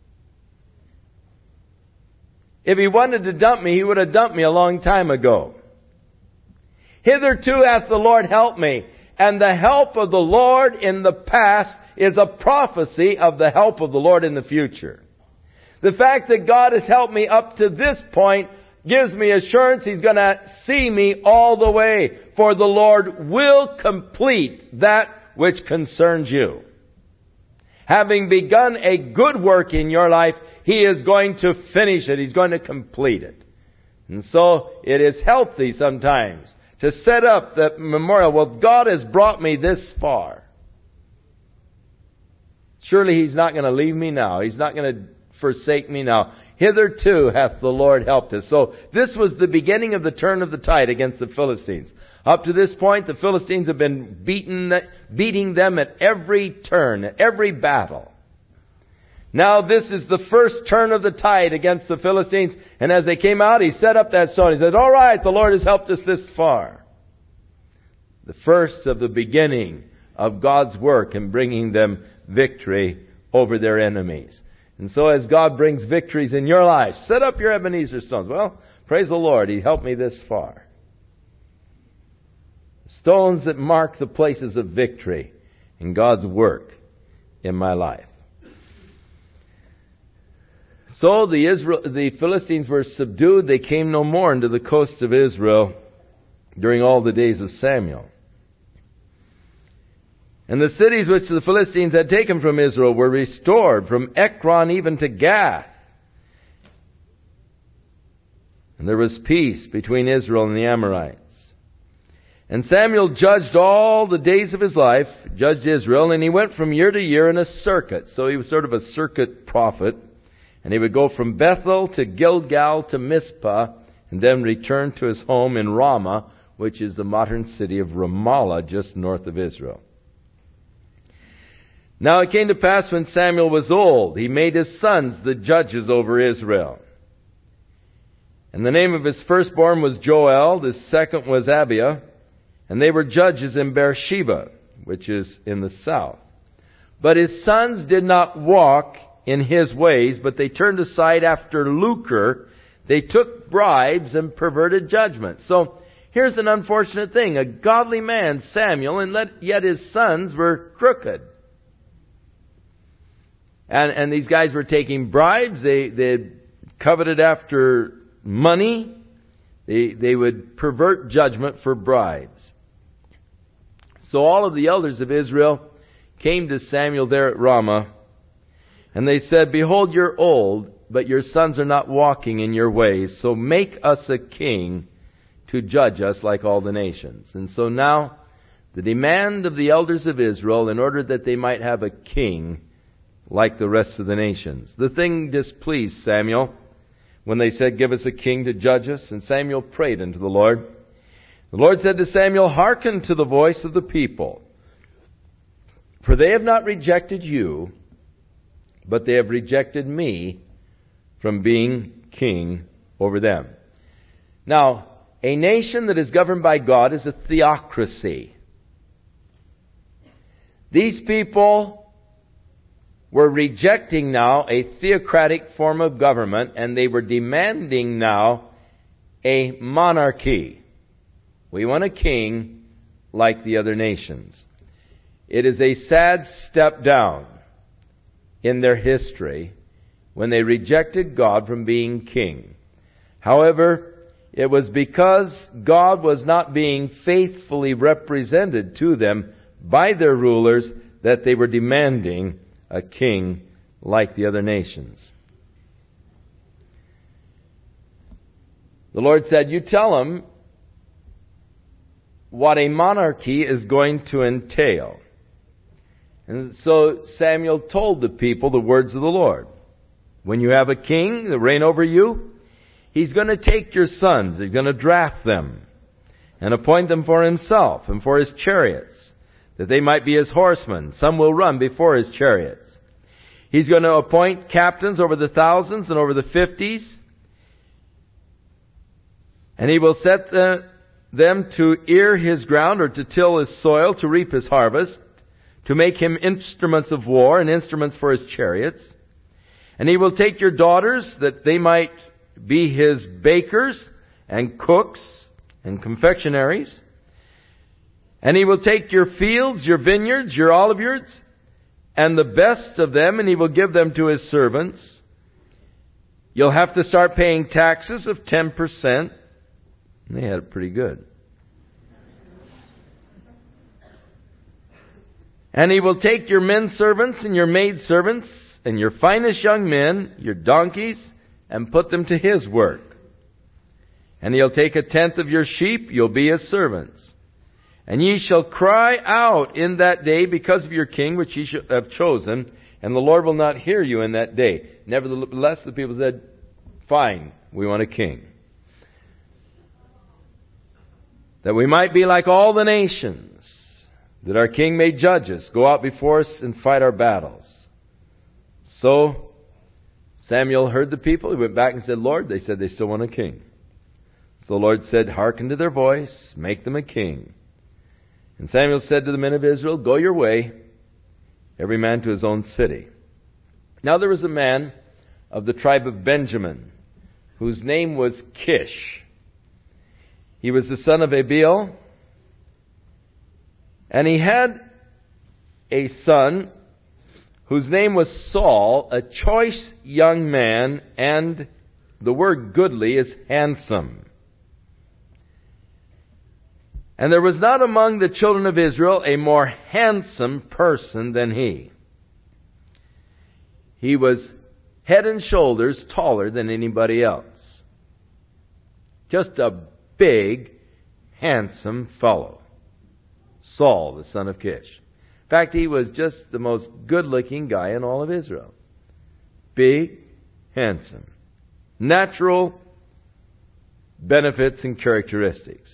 If He wanted to dump me, He would have dumped me a long time ago. Hitherto hath the Lord helped me. And the help of the Lord in the past is a prophecy of the help of the Lord in the future. The fact that God has helped me up to this point gives me assurance He's going to see me all the way. For the Lord will complete that which concerns you. Having begun a good work in your life, He is going to finish it. He's going to complete it. And so it is healthy sometimes to set up that memorial. Well, God has brought me this far. Surely He's not going to leave me now. He's not going to forsake me now. Hitherto hath the Lord helped us. So this was the beginning of the turn of the tide against the Philistines. Up to this point, the Philistines have been beating them at every turn, at every battle. Now this is the first turn of the tide against the Philistines. And as they came out, He set up that stone. He said, all right, the Lord has helped us this far. The first of the beginning of God's work in bringing them victory over their enemies. And so as God brings victories in your life, set up your Ebenezer stones. Well, praise the Lord, He helped me this far. Stones that mark the places of victory in God's work in my life. So the Philistines were subdued. They came no more into the coast of Israel during all the days of Samuel. And the cities which the Philistines had taken from Israel were restored, from Ekron even to Gath. And there was peace between Israel and the Amorites. And Samuel judged all the days of his life, judged Israel, and he went from year to year in a circuit. So he was sort of a circuit prophet. And he would go from Bethel to Gilgal to Mizpah, and then return to his home in Ramah, which is the modern city of Ramallah, just north of Israel. Now it came to pass when Samuel was old, he made his sons the judges over Israel. And the name of his firstborn was Joel, the second was Abiah, and they were judges in Beersheba, which is in the south. But his sons did not walk in his ways, but they turned aside after lucre. They took bribes and perverted judgment. So here's an unfortunate thing. A godly man, Samuel, and yet his sons were crooked. And these guys were taking bribes. They coveted after money. They would pervert judgment for bribes. So all of the elders of Israel came to Samuel there at Ramah, and they said, Behold, you're old, but your sons are not walking in your ways. So make us a king to judge us like all the nations. And so now, the demand of the elders of Israel, in order that they might have a king like the rest of the nations. The thing displeased Samuel when they said, Give us a king to judge us. And Samuel prayed unto the Lord. The Lord said to Samuel, Hearken to the voice of the people. For they have not rejected you, but they have rejected me from being king over them. Now, a nation that is governed by God is a theocracy. These people were rejecting now a theocratic form of government, and they were demanding now a monarchy. We want a king like the other nations. It is a sad step down in their history when they rejected God from being king. However, it was because God was not being faithfully represented to them by their rulers that they were demanding a king like the other nations. The Lord said, you tell them what a monarchy is going to entail. And so Samuel told the people the words of the Lord. When you have a king that reign over you, he's going to take your sons, he's going to draft them, and appoint them for himself and for his chariots, that they might be his horsemen. Some will run before his chariots. He's going to appoint captains over the thousands and over the 50s. And he will set them to ear his ground, or to till his soil, to reap his harvest, to make him instruments of war and instruments for his chariots. And he will take your daughters, that they might be his bakers and cooks and confectionaries. And he will take your fields, your vineyards, your oliveyards, and the best of them, and he will give them to his servants. You'll have to start paying taxes of 10%. They had it pretty good. And he will take your men servants and your maid servants and your finest young men, your donkeys, and put them to his work. And he'll take 1/10 of your sheep, you'll be his servants. And ye shall cry out in that day because of your king which ye have chosen, and the Lord will not hear you in that day. Nevertheless, the people said, fine, we want a king. That we might be like all the nations, that our king may judge us, go out before us and fight our battles. So Samuel heard the people. He went back and said, Lord, they said they still want a king. So the Lord said, hearken to their voice, make them a king. And Samuel said to the men of Israel, go your way, every man to his own city. Now there was a man of the tribe of Benjamin, whose name was Kish. He was the son of Abiel, and he had a son whose name was Saul, a choice young man, and the word goodly is handsome. And there was not among the children of Israel a more handsome person than he. He was head and shoulders taller than anybody else. Just a big, handsome fellow. Saul, the son of Kish. In fact, he was just the most good-looking guy in all of Israel. Big, handsome. Natural benefits and characteristics.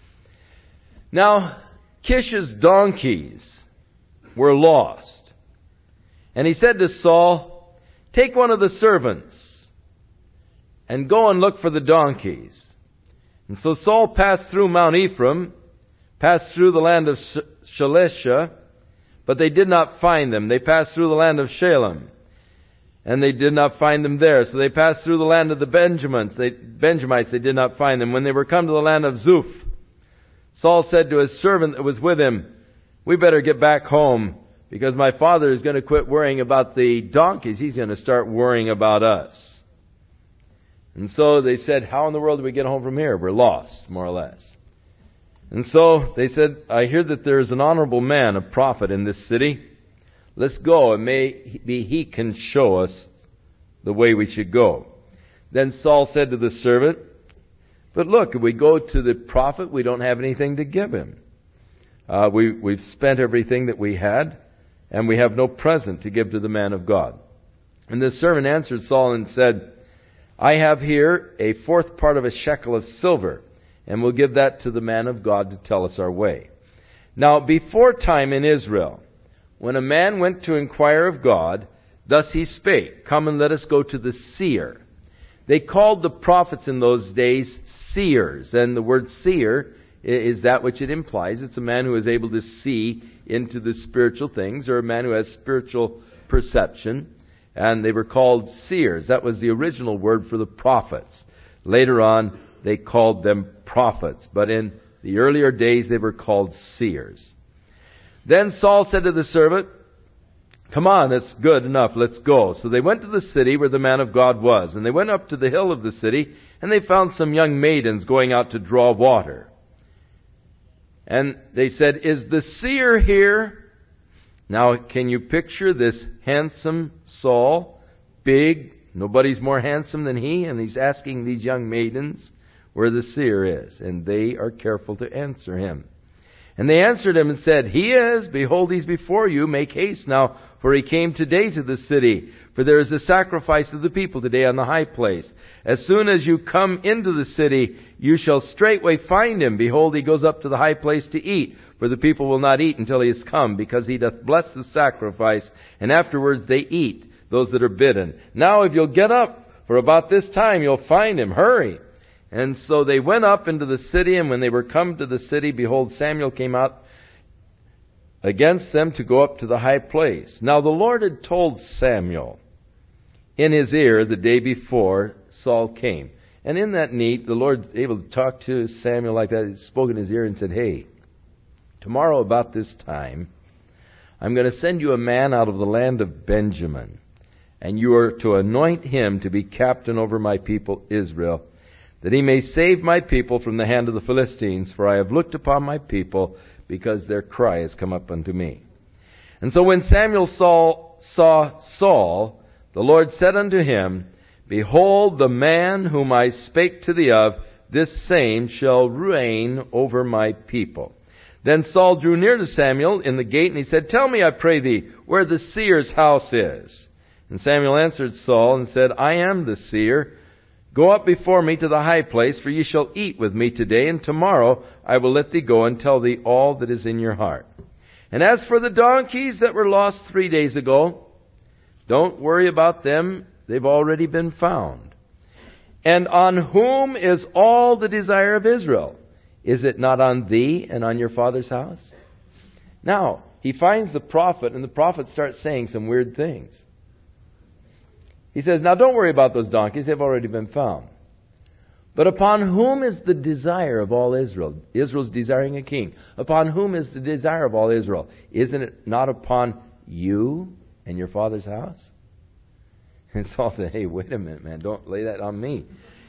Now, Kish's donkeys were lost. And he said to Saul, take one of the servants and go and look for the donkeys. And so Saul passed through Mount Ephraim, passed through the land of Shalisha, but they did not find them. They passed through the land of Shalem, and they did not find them there. So they passed through the land of the Benjamites. They did not find them. When they were come to the land of Zuph, Saul said to his servant that was with him, we better get back home, because my father is going to quit worrying about the donkeys. He's going to start worrying about us. And so they said, how in the world do we get home from here? We're lost, more or less. And so they said, I hear that there is an honorable man, a prophet in this city. Let's go, and maybe he can show us the way we should go. Then Saul said to the servant, but look, if we go to the prophet, we don't have anything to give him. We've spent everything that we had, and we have no present to give to the man of God. And the servant answered Saul and said, I have here 1/4 part of a shekel of silver, and we'll give that to the man of God to tell us our way. Now, before time in Israel, when a man went to inquire of God, thus he spake, Come and let us go to the seer. They called the prophets in those days seers, and the word seer is that which it implies. It's a man who is able to see into the spiritual things, or a man who has spiritual perception, and they were called seers. That was the original word for the prophets. Later on, they called them prophets, but in the earlier days they were called seers. Then Saul said to the servant, Come on, that's good enough, let's go. So they went to the city where the man of God was, and they went up to the hill of the city, and they found some young maidens going out to draw water. And they said, Is the seer here? Now, can you picture this handsome Saul, big, nobody's more handsome than he, and he's asking these young maidens where the seer is, and they are careful to answer him. And they answered him and said, He is, behold, he's before you, make haste now, for he came today to the city, for there is a sacrifice of the people today on the high place. As soon as you come into the city, you shall straightway find him. Behold, he goes up to the high place to eat, for the people will not eat until he is come, because he doth bless the sacrifice, and afterwards they eat, those that are bidden. Now if you'll get up, for about this time you'll find him. Hurry. And so they went up into the city, and when they were come to the city, behold, Samuel came out against them to go up to the high place. Now the Lord had told Samuel in his ear the day before Saul came. And in that need, the Lord was able to talk to Samuel like that. He spoke in his ear and said, Hey, tomorrow about this time, I'm going to send you a man out of the land of Benjamin, and you are to anoint him to be captain over my people Israel, that he may save my people from the hand of the Philistines, for I have looked upon my people, because their cry has come up unto me. And so when Samuel saw Saul, the Lord said unto him, Behold, the man whom I spake to thee of, this same shall reign over my people. Then Saul drew near to Samuel in the gate, and he said, Tell me, I pray thee, where the seer's house is. And Samuel answered Saul and said, I am the seer. Go up before me to the high place, for ye shall eat with me today, and tomorrow I will let thee go and tell thee all that is in your heart. And as for the donkeys that were lost 3 days ago, don't worry about them. They've already been found. And on whom is all the desire of Israel? Is it not on thee and on your father's house? Now, he finds the prophet, and the prophet starts saying some weird things. He says, Now don't worry about those donkeys, they've already been found. But upon whom is the desire of all Israel? Israel's desiring a king. Upon whom is the desire of all Israel? Isn't it not upon you and your father's house? And Saul said, Hey, wait a minute, man, don't lay that on me.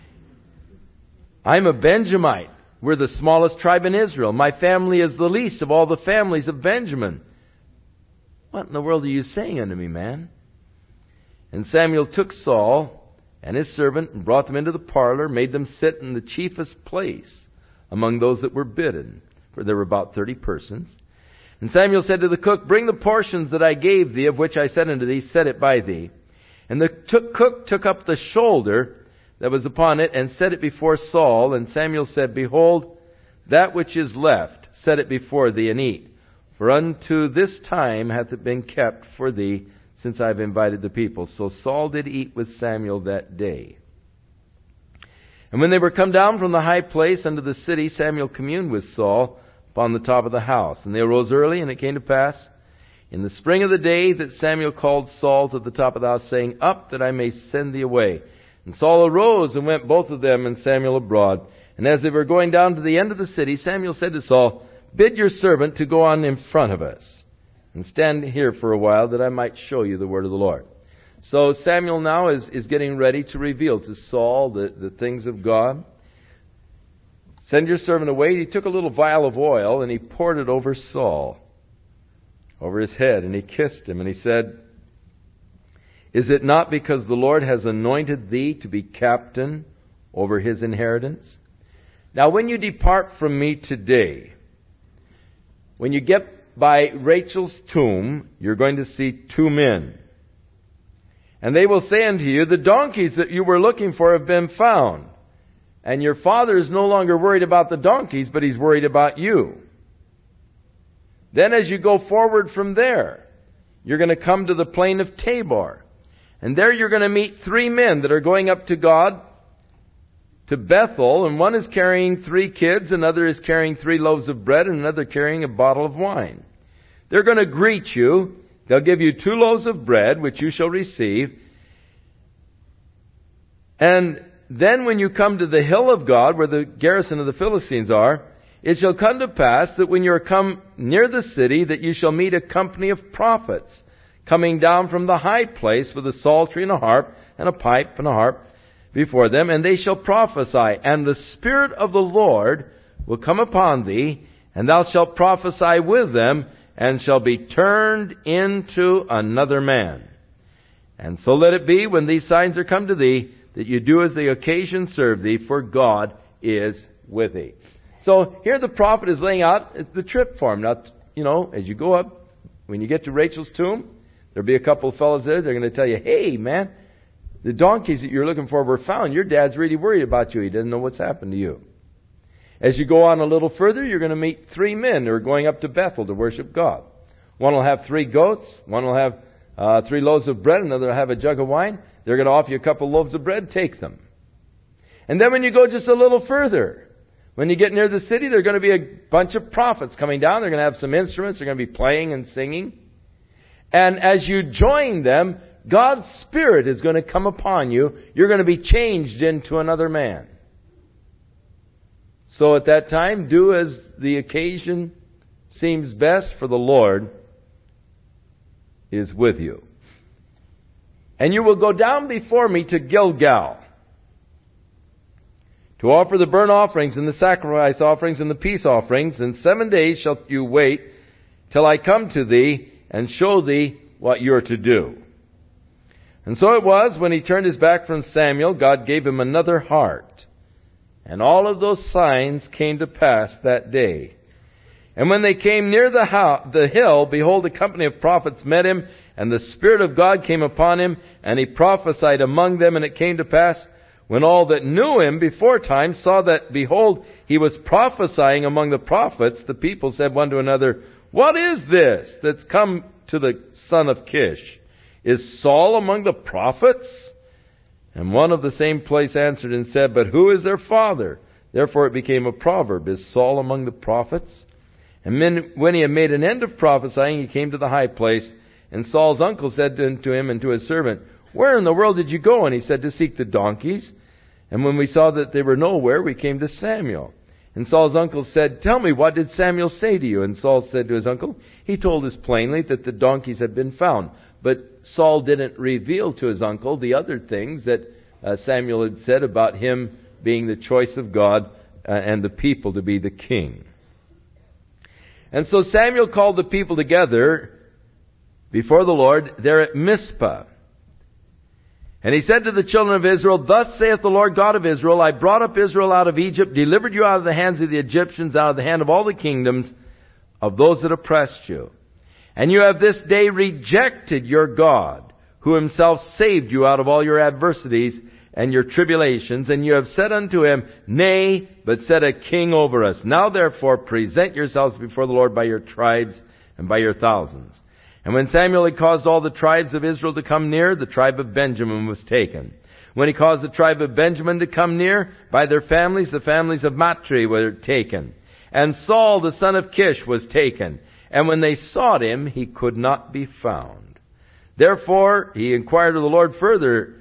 I'm a Benjamite. We're the smallest tribe in Israel. My family is the least of all the families of Benjamin. What in the world are you saying unto me, man? And Samuel took Saul and his servant and brought them into the parlor, made them sit in the chiefest place among those that were bidden, for there were about 30 persons. And Samuel said to the cook, Bring the portions that I gave thee, of which I said unto thee, set it by thee. And the cook took up the shoulder that was upon it, and set it before Saul. And Samuel said, Behold, that which is left, set it before thee, and eat. For unto this time hath it been kept for thee, since I have invited the people. So Saul did eat with Samuel that day. And when they were come down from the high place unto the city, Samuel communed with Saul upon the top of the house. And they arose early, and it came to pass in the spring of the day that Samuel called Saul to the top of the house, saying, Up, that I may send thee away. And Saul arose, and went both of them and Samuel abroad. And as they were going down to the end of the city, Samuel said to Saul, Bid your servant to go on in front of us, and stand here for a while, that I might show you the word of the Lord. So Samuel now is getting ready to reveal to Saul the things of God. Send your servant away. He took a little vial of oil, and he poured it over Saul, over his head, and he kissed him, and he said, Is it not because the Lord has anointed thee to be captain over his inheritance? Now when you depart from me today, when you get by Rachel's tomb, you're going to see 2 men. And they will say unto you, The donkeys that you were looking for have been found. And your father is no longer worried about the donkeys, but he's worried about you. Then as you go forward from there, you're going to come to the plain of Tabor. And there you're going to meet 3 men that are going up to God, to Bethel, and one is carrying 3 kids, another is carrying 3 loaves of bread, and another carrying a bottle of wine. They're going to greet you. They'll give you 2 loaves of bread, which you shall receive. And then when you come to the hill of God, where the garrison of the Philistines are, it shall come to pass that when you are come near the city, that you shall meet a company of prophets, coming down from the high place with a psaltery and a harp, and a pipe and a harp before them, and they shall prophesy. And the Spirit of the Lord will come upon thee, and thou shalt prophesy with them, and shall be turned into another man. And so let it be, when these signs are come to thee, that you do as the occasion serve thee, for God is with thee. So here the prophet is laying out the trip for him. Now, as you go up, when you get to Rachel's tomb, there'll be a couple of fellows there. They're going to tell you, hey, man, the donkeys that you're looking for were found. Your dad's really worried about you. He doesn't know what's happened to you. As you go on a little further, you're going to meet 3 men who are going up to Bethel to worship God. One will have 3 goats. One will have 3 loaves of bread. Another will have a jug of wine. They're going to offer you a couple of loaves of bread. Take them. And then when you go just a little further, when you get near the city, there are going to be a bunch of prophets coming down. They're going to have some instruments. They're going to be playing and singing. And as you join them, God's Spirit is going to come upon you. You're going to be changed into another man. So at that time, do as the occasion seems best, for the Lord is with you. And you will go down before me to Gilgal, to offer the burnt offerings and the sacrifice offerings and the peace offerings. And 7 days shall you wait till I come to thee and show thee what you are to do. And so it was, when he turned his back from Samuel, God gave him another heart. And all of those signs came to pass that day. And when they came near the hill, behold, a company of prophets met him, and the Spirit of God came upon him, and he prophesied among them. And it came to pass, when all that knew him before time saw that, behold, he was prophesying among the prophets, the people said one to another, what is this that's come to the son of Kish? Is Saul among the prophets? And one of the same place answered and said, but who is their father? Therefore it became a proverb, is Saul among the prophets? And when he had made an end of prophesying, he came to the high place. And Saul's uncle said to him and to his servant, where in the world did you go? And he said, to seek the donkeys. And when we saw that they were nowhere, we came to Samuel. And Saul's uncle said, tell me, what did Samuel say to you? And Saul said to his uncle, he told us plainly that the donkeys had been found. But Saul didn't reveal to his uncle the other things that Samuel had said about him being the choice of God and the people to be the king. And so Samuel called the people together before the Lord there at Mizpah. And he said to the children of Israel, thus saith the Lord God of Israel, I brought up Israel out of Egypt, delivered you out of the hands of the Egyptians, out of the hand of all the kingdoms of those that oppressed you. And you have this day rejected your God, who himself saved you out of all your adversities and your tribulations. And you have said unto him, nay, but set a king over us. Now therefore present yourselves before the Lord by your tribes and by your thousands. And when Samuel had caused all the tribes of Israel to come near, the tribe of Benjamin was taken. When he caused the tribe of Benjamin to come near, by their families, the families of Matri were taken. And Saul the son of Kish was taken. And when they sought him, he could not be found. Therefore he inquired of the Lord further,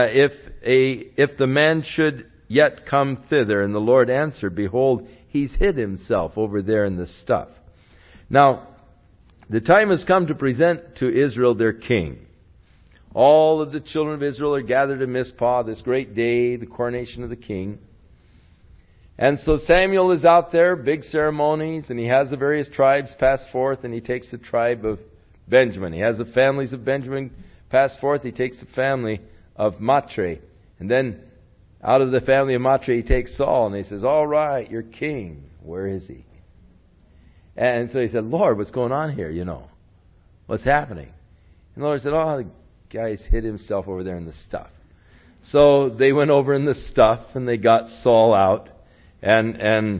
if the man should yet come thither. And the Lord answered, behold, he's hid himself over there in the stuff. Now, the time has come to present to Israel their king. All of the children of Israel are gathered in Mizpah, this great day, the coronation of the king. And so Samuel is out there, big ceremonies, and he has the various tribes pass forth, and he takes the tribe of Benjamin. He has the families of Benjamin pass forth. He takes the family of Matri. And then out of the family of Matri, he takes Saul, and he says, all right, you're king. Where is he? And so he said, Lord, what's going on here, What's happening? And the Lord said, oh, the guy's hid himself over there in the stuff. So they went over in the stuff, and they got Saul out, and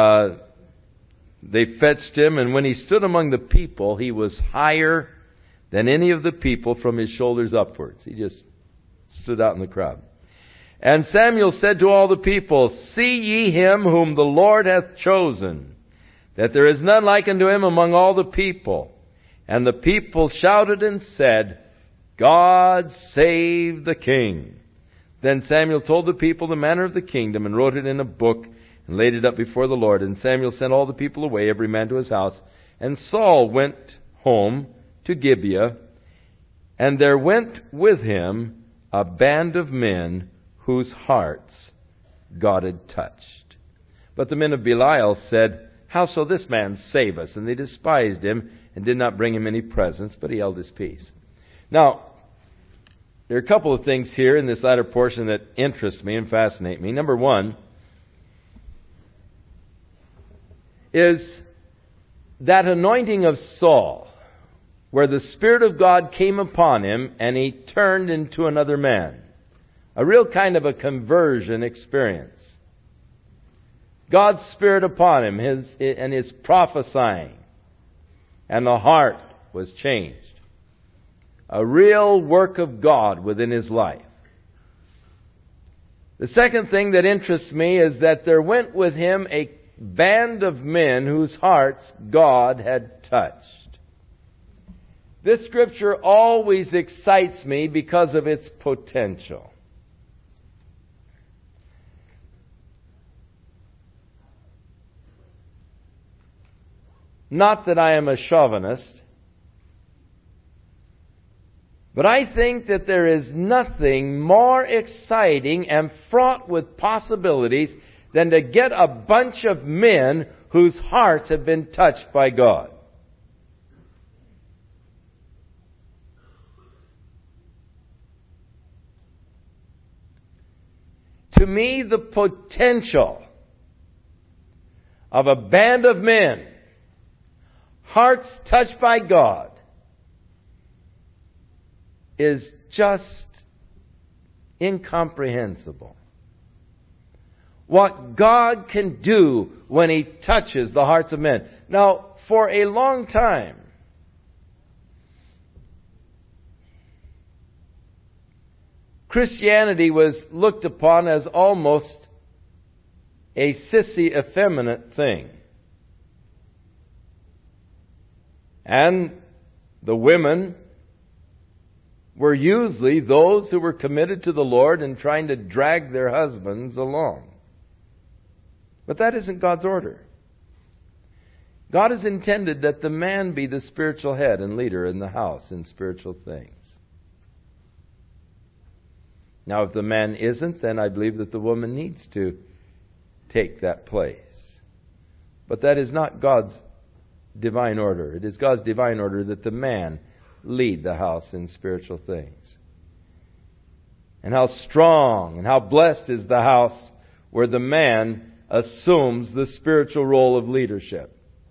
they fetched him. And when he stood among the people, he was higher than any of the people from his shoulders upwards. He just stood out in the crowd. And Samuel said to all the people, See ye him whom the Lord hath chosen, that there is none like unto him among all the people. And the people shouted and said, God save the king. Then Samuel told the people the manner of the kingdom, and wrote it in a book, and laid it up before the Lord. And Samuel sent all the people away, every man to his house. And Saul went home to Gibeah, and there went with him a band of men whose hearts God had touched. But the men of Belial said, How shall this man save us? And they despised him, and did not bring him any presents, but he held his peace. Now, there are a couple of things here in this latter portion that interest me and fascinate me. Number one is that anointing of Saul, where the Spirit of God came upon him and he turned into another man. A real kind of a conversion experience. God's Spirit upon him, his prophesying, and the heart was changed. A real work of God within his life. The second thing that interests me is that there went with him a band of men whose hearts God had touched. This scripture always excites me because of its potential. Not that I am a chauvinist, but I think that there is nothing more exciting and fraught with possibilities than to get a bunch of men whose hearts have been touched by God. To me, the potential of a band of men, hearts touched by God, is just incomprehensible. What God can do when He touches the hearts of men. Now, for a long time, Christianity was looked upon as almost a sissy, effeminate thing. And the women were usually those who were committed to the Lord and trying to drag their husbands along. But that isn't God's order. God has intended that the man be the spiritual head and leader in the house in spiritual things. Now, if the man isn't, then I believe that the woman needs to take that place. But that is not God's divine order. It is God's divine order that the man lead the house in spiritual things. And how strong and how blessed is the house where the man assumes the spiritual role of leadership.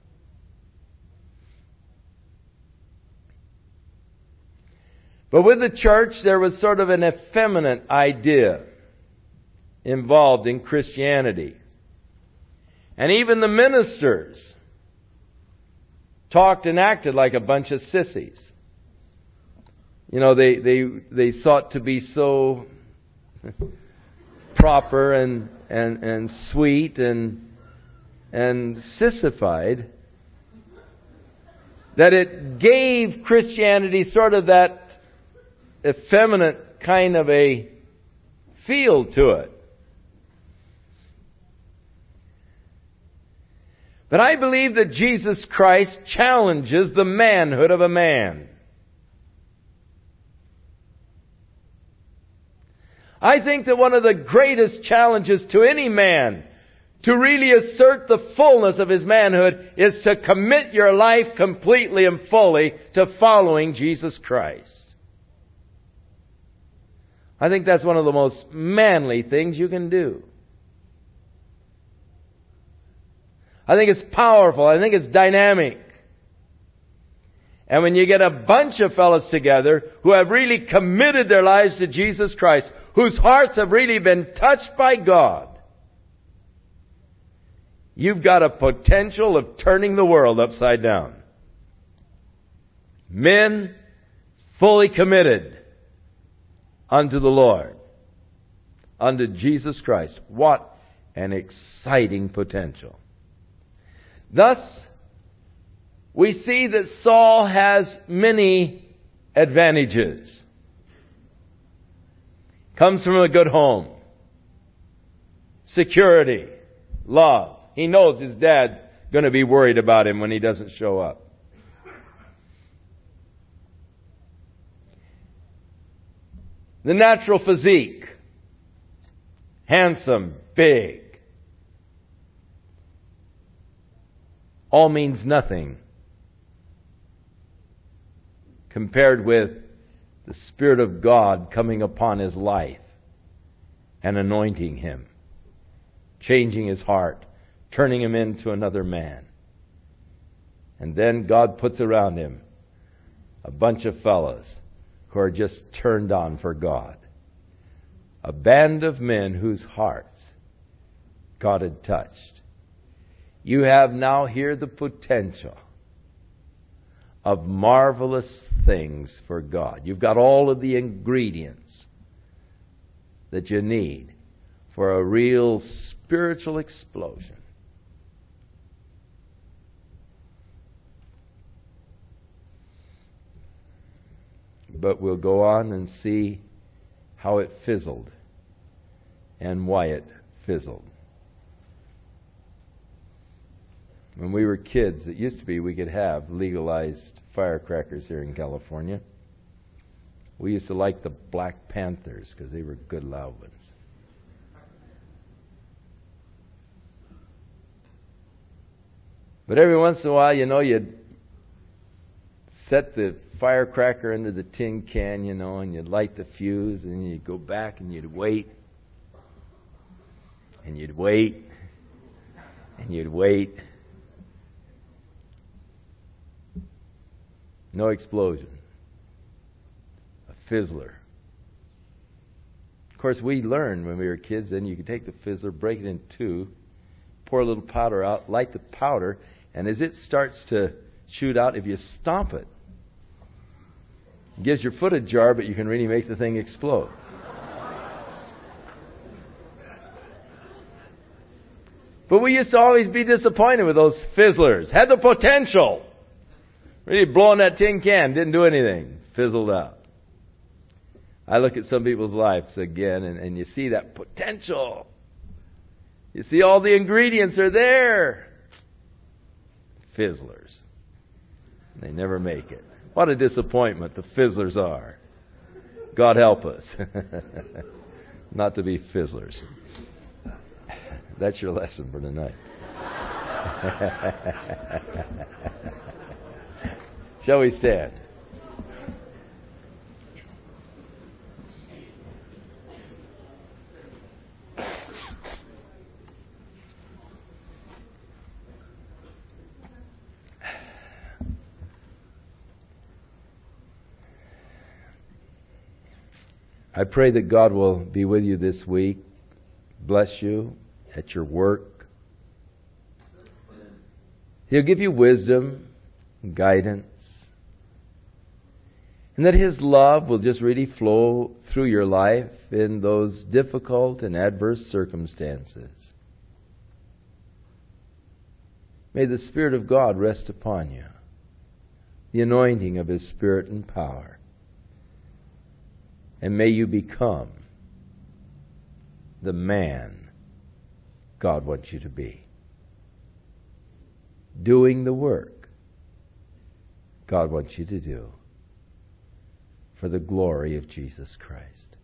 But with the church, there was sort of an effeminate idea involved in Christianity. And even the ministers talked and acted like a bunch of sissies. You know, they sought to be so proper and sweet and sissified that it gave Christianity sort of that effeminate kind of a feel to it. But I believe that Jesus Christ challenges the manhood of a man. I think that one of the greatest challenges to any man to really assert the fullness of his manhood is to commit your life completely and fully to following Jesus Christ. I think that's one of the most manly things you can do. I think it's powerful. I think it's dynamic. And when you get a bunch of fellows together who have really committed their lives to Jesus Christ, whose hearts have really been touched by God, you've got a potential of turning the world upside down. Men fully committed unto the Lord, unto Jesus Christ. What an exciting potential. Thus, we see that Saul has many advantages. Comes from a good home. Security. Love. He knows his dad's going to be worried about him when he doesn't show up. The natural physique. Handsome, big. All means nothing compared with the Spirit of God coming upon his life and anointing him, changing his heart, turning him into another man. And then God puts around him a bunch of fellows who are just turned on for God. A band of men whose hearts God had touched. You have now here the potential of marvelous things for God. You've got all of the ingredients that you need for a real spiritual explosion. But we'll go on and see how it fizzled and why it fizzled. When we were kids, it used to be we could have legalized firecrackers here in California. We used to like the Black Panthers because they were good loud ones. But every once in a while, you'd set the firecracker into the tin can, and you'd light the fuse, and you'd go back and you'd wait. And you'd wait. And you'd wait. No explosion. A fizzler. Of course, we learned when we were kids, then you could take the fizzler, break it in two, pour a little powder out, light the powder, and as it starts to shoot out, if you stomp it, it gives your foot a jar, but you can really make the thing explode. But we used to always be disappointed with those fizzlers. Had the potential. Really blowing that tin can, didn't do anything. Fizzled out. I look at some people's lives again, and you see that potential. You see all the ingredients are there. Fizzlers. They never make it. What a disappointment the fizzlers are. God help us. Not to be fizzlers. That's your lesson for tonight. Shall we stand? I pray that God will be with you this week, bless you at your work. He'll give you wisdom, guidance, and that His love will just really flow through your life in those difficult and adverse circumstances. May the Spirit of God rest upon you, the anointing of His Spirit and power. And may you become the man God wants you to be. Doing the work God wants you to do for the glory of Jesus Christ.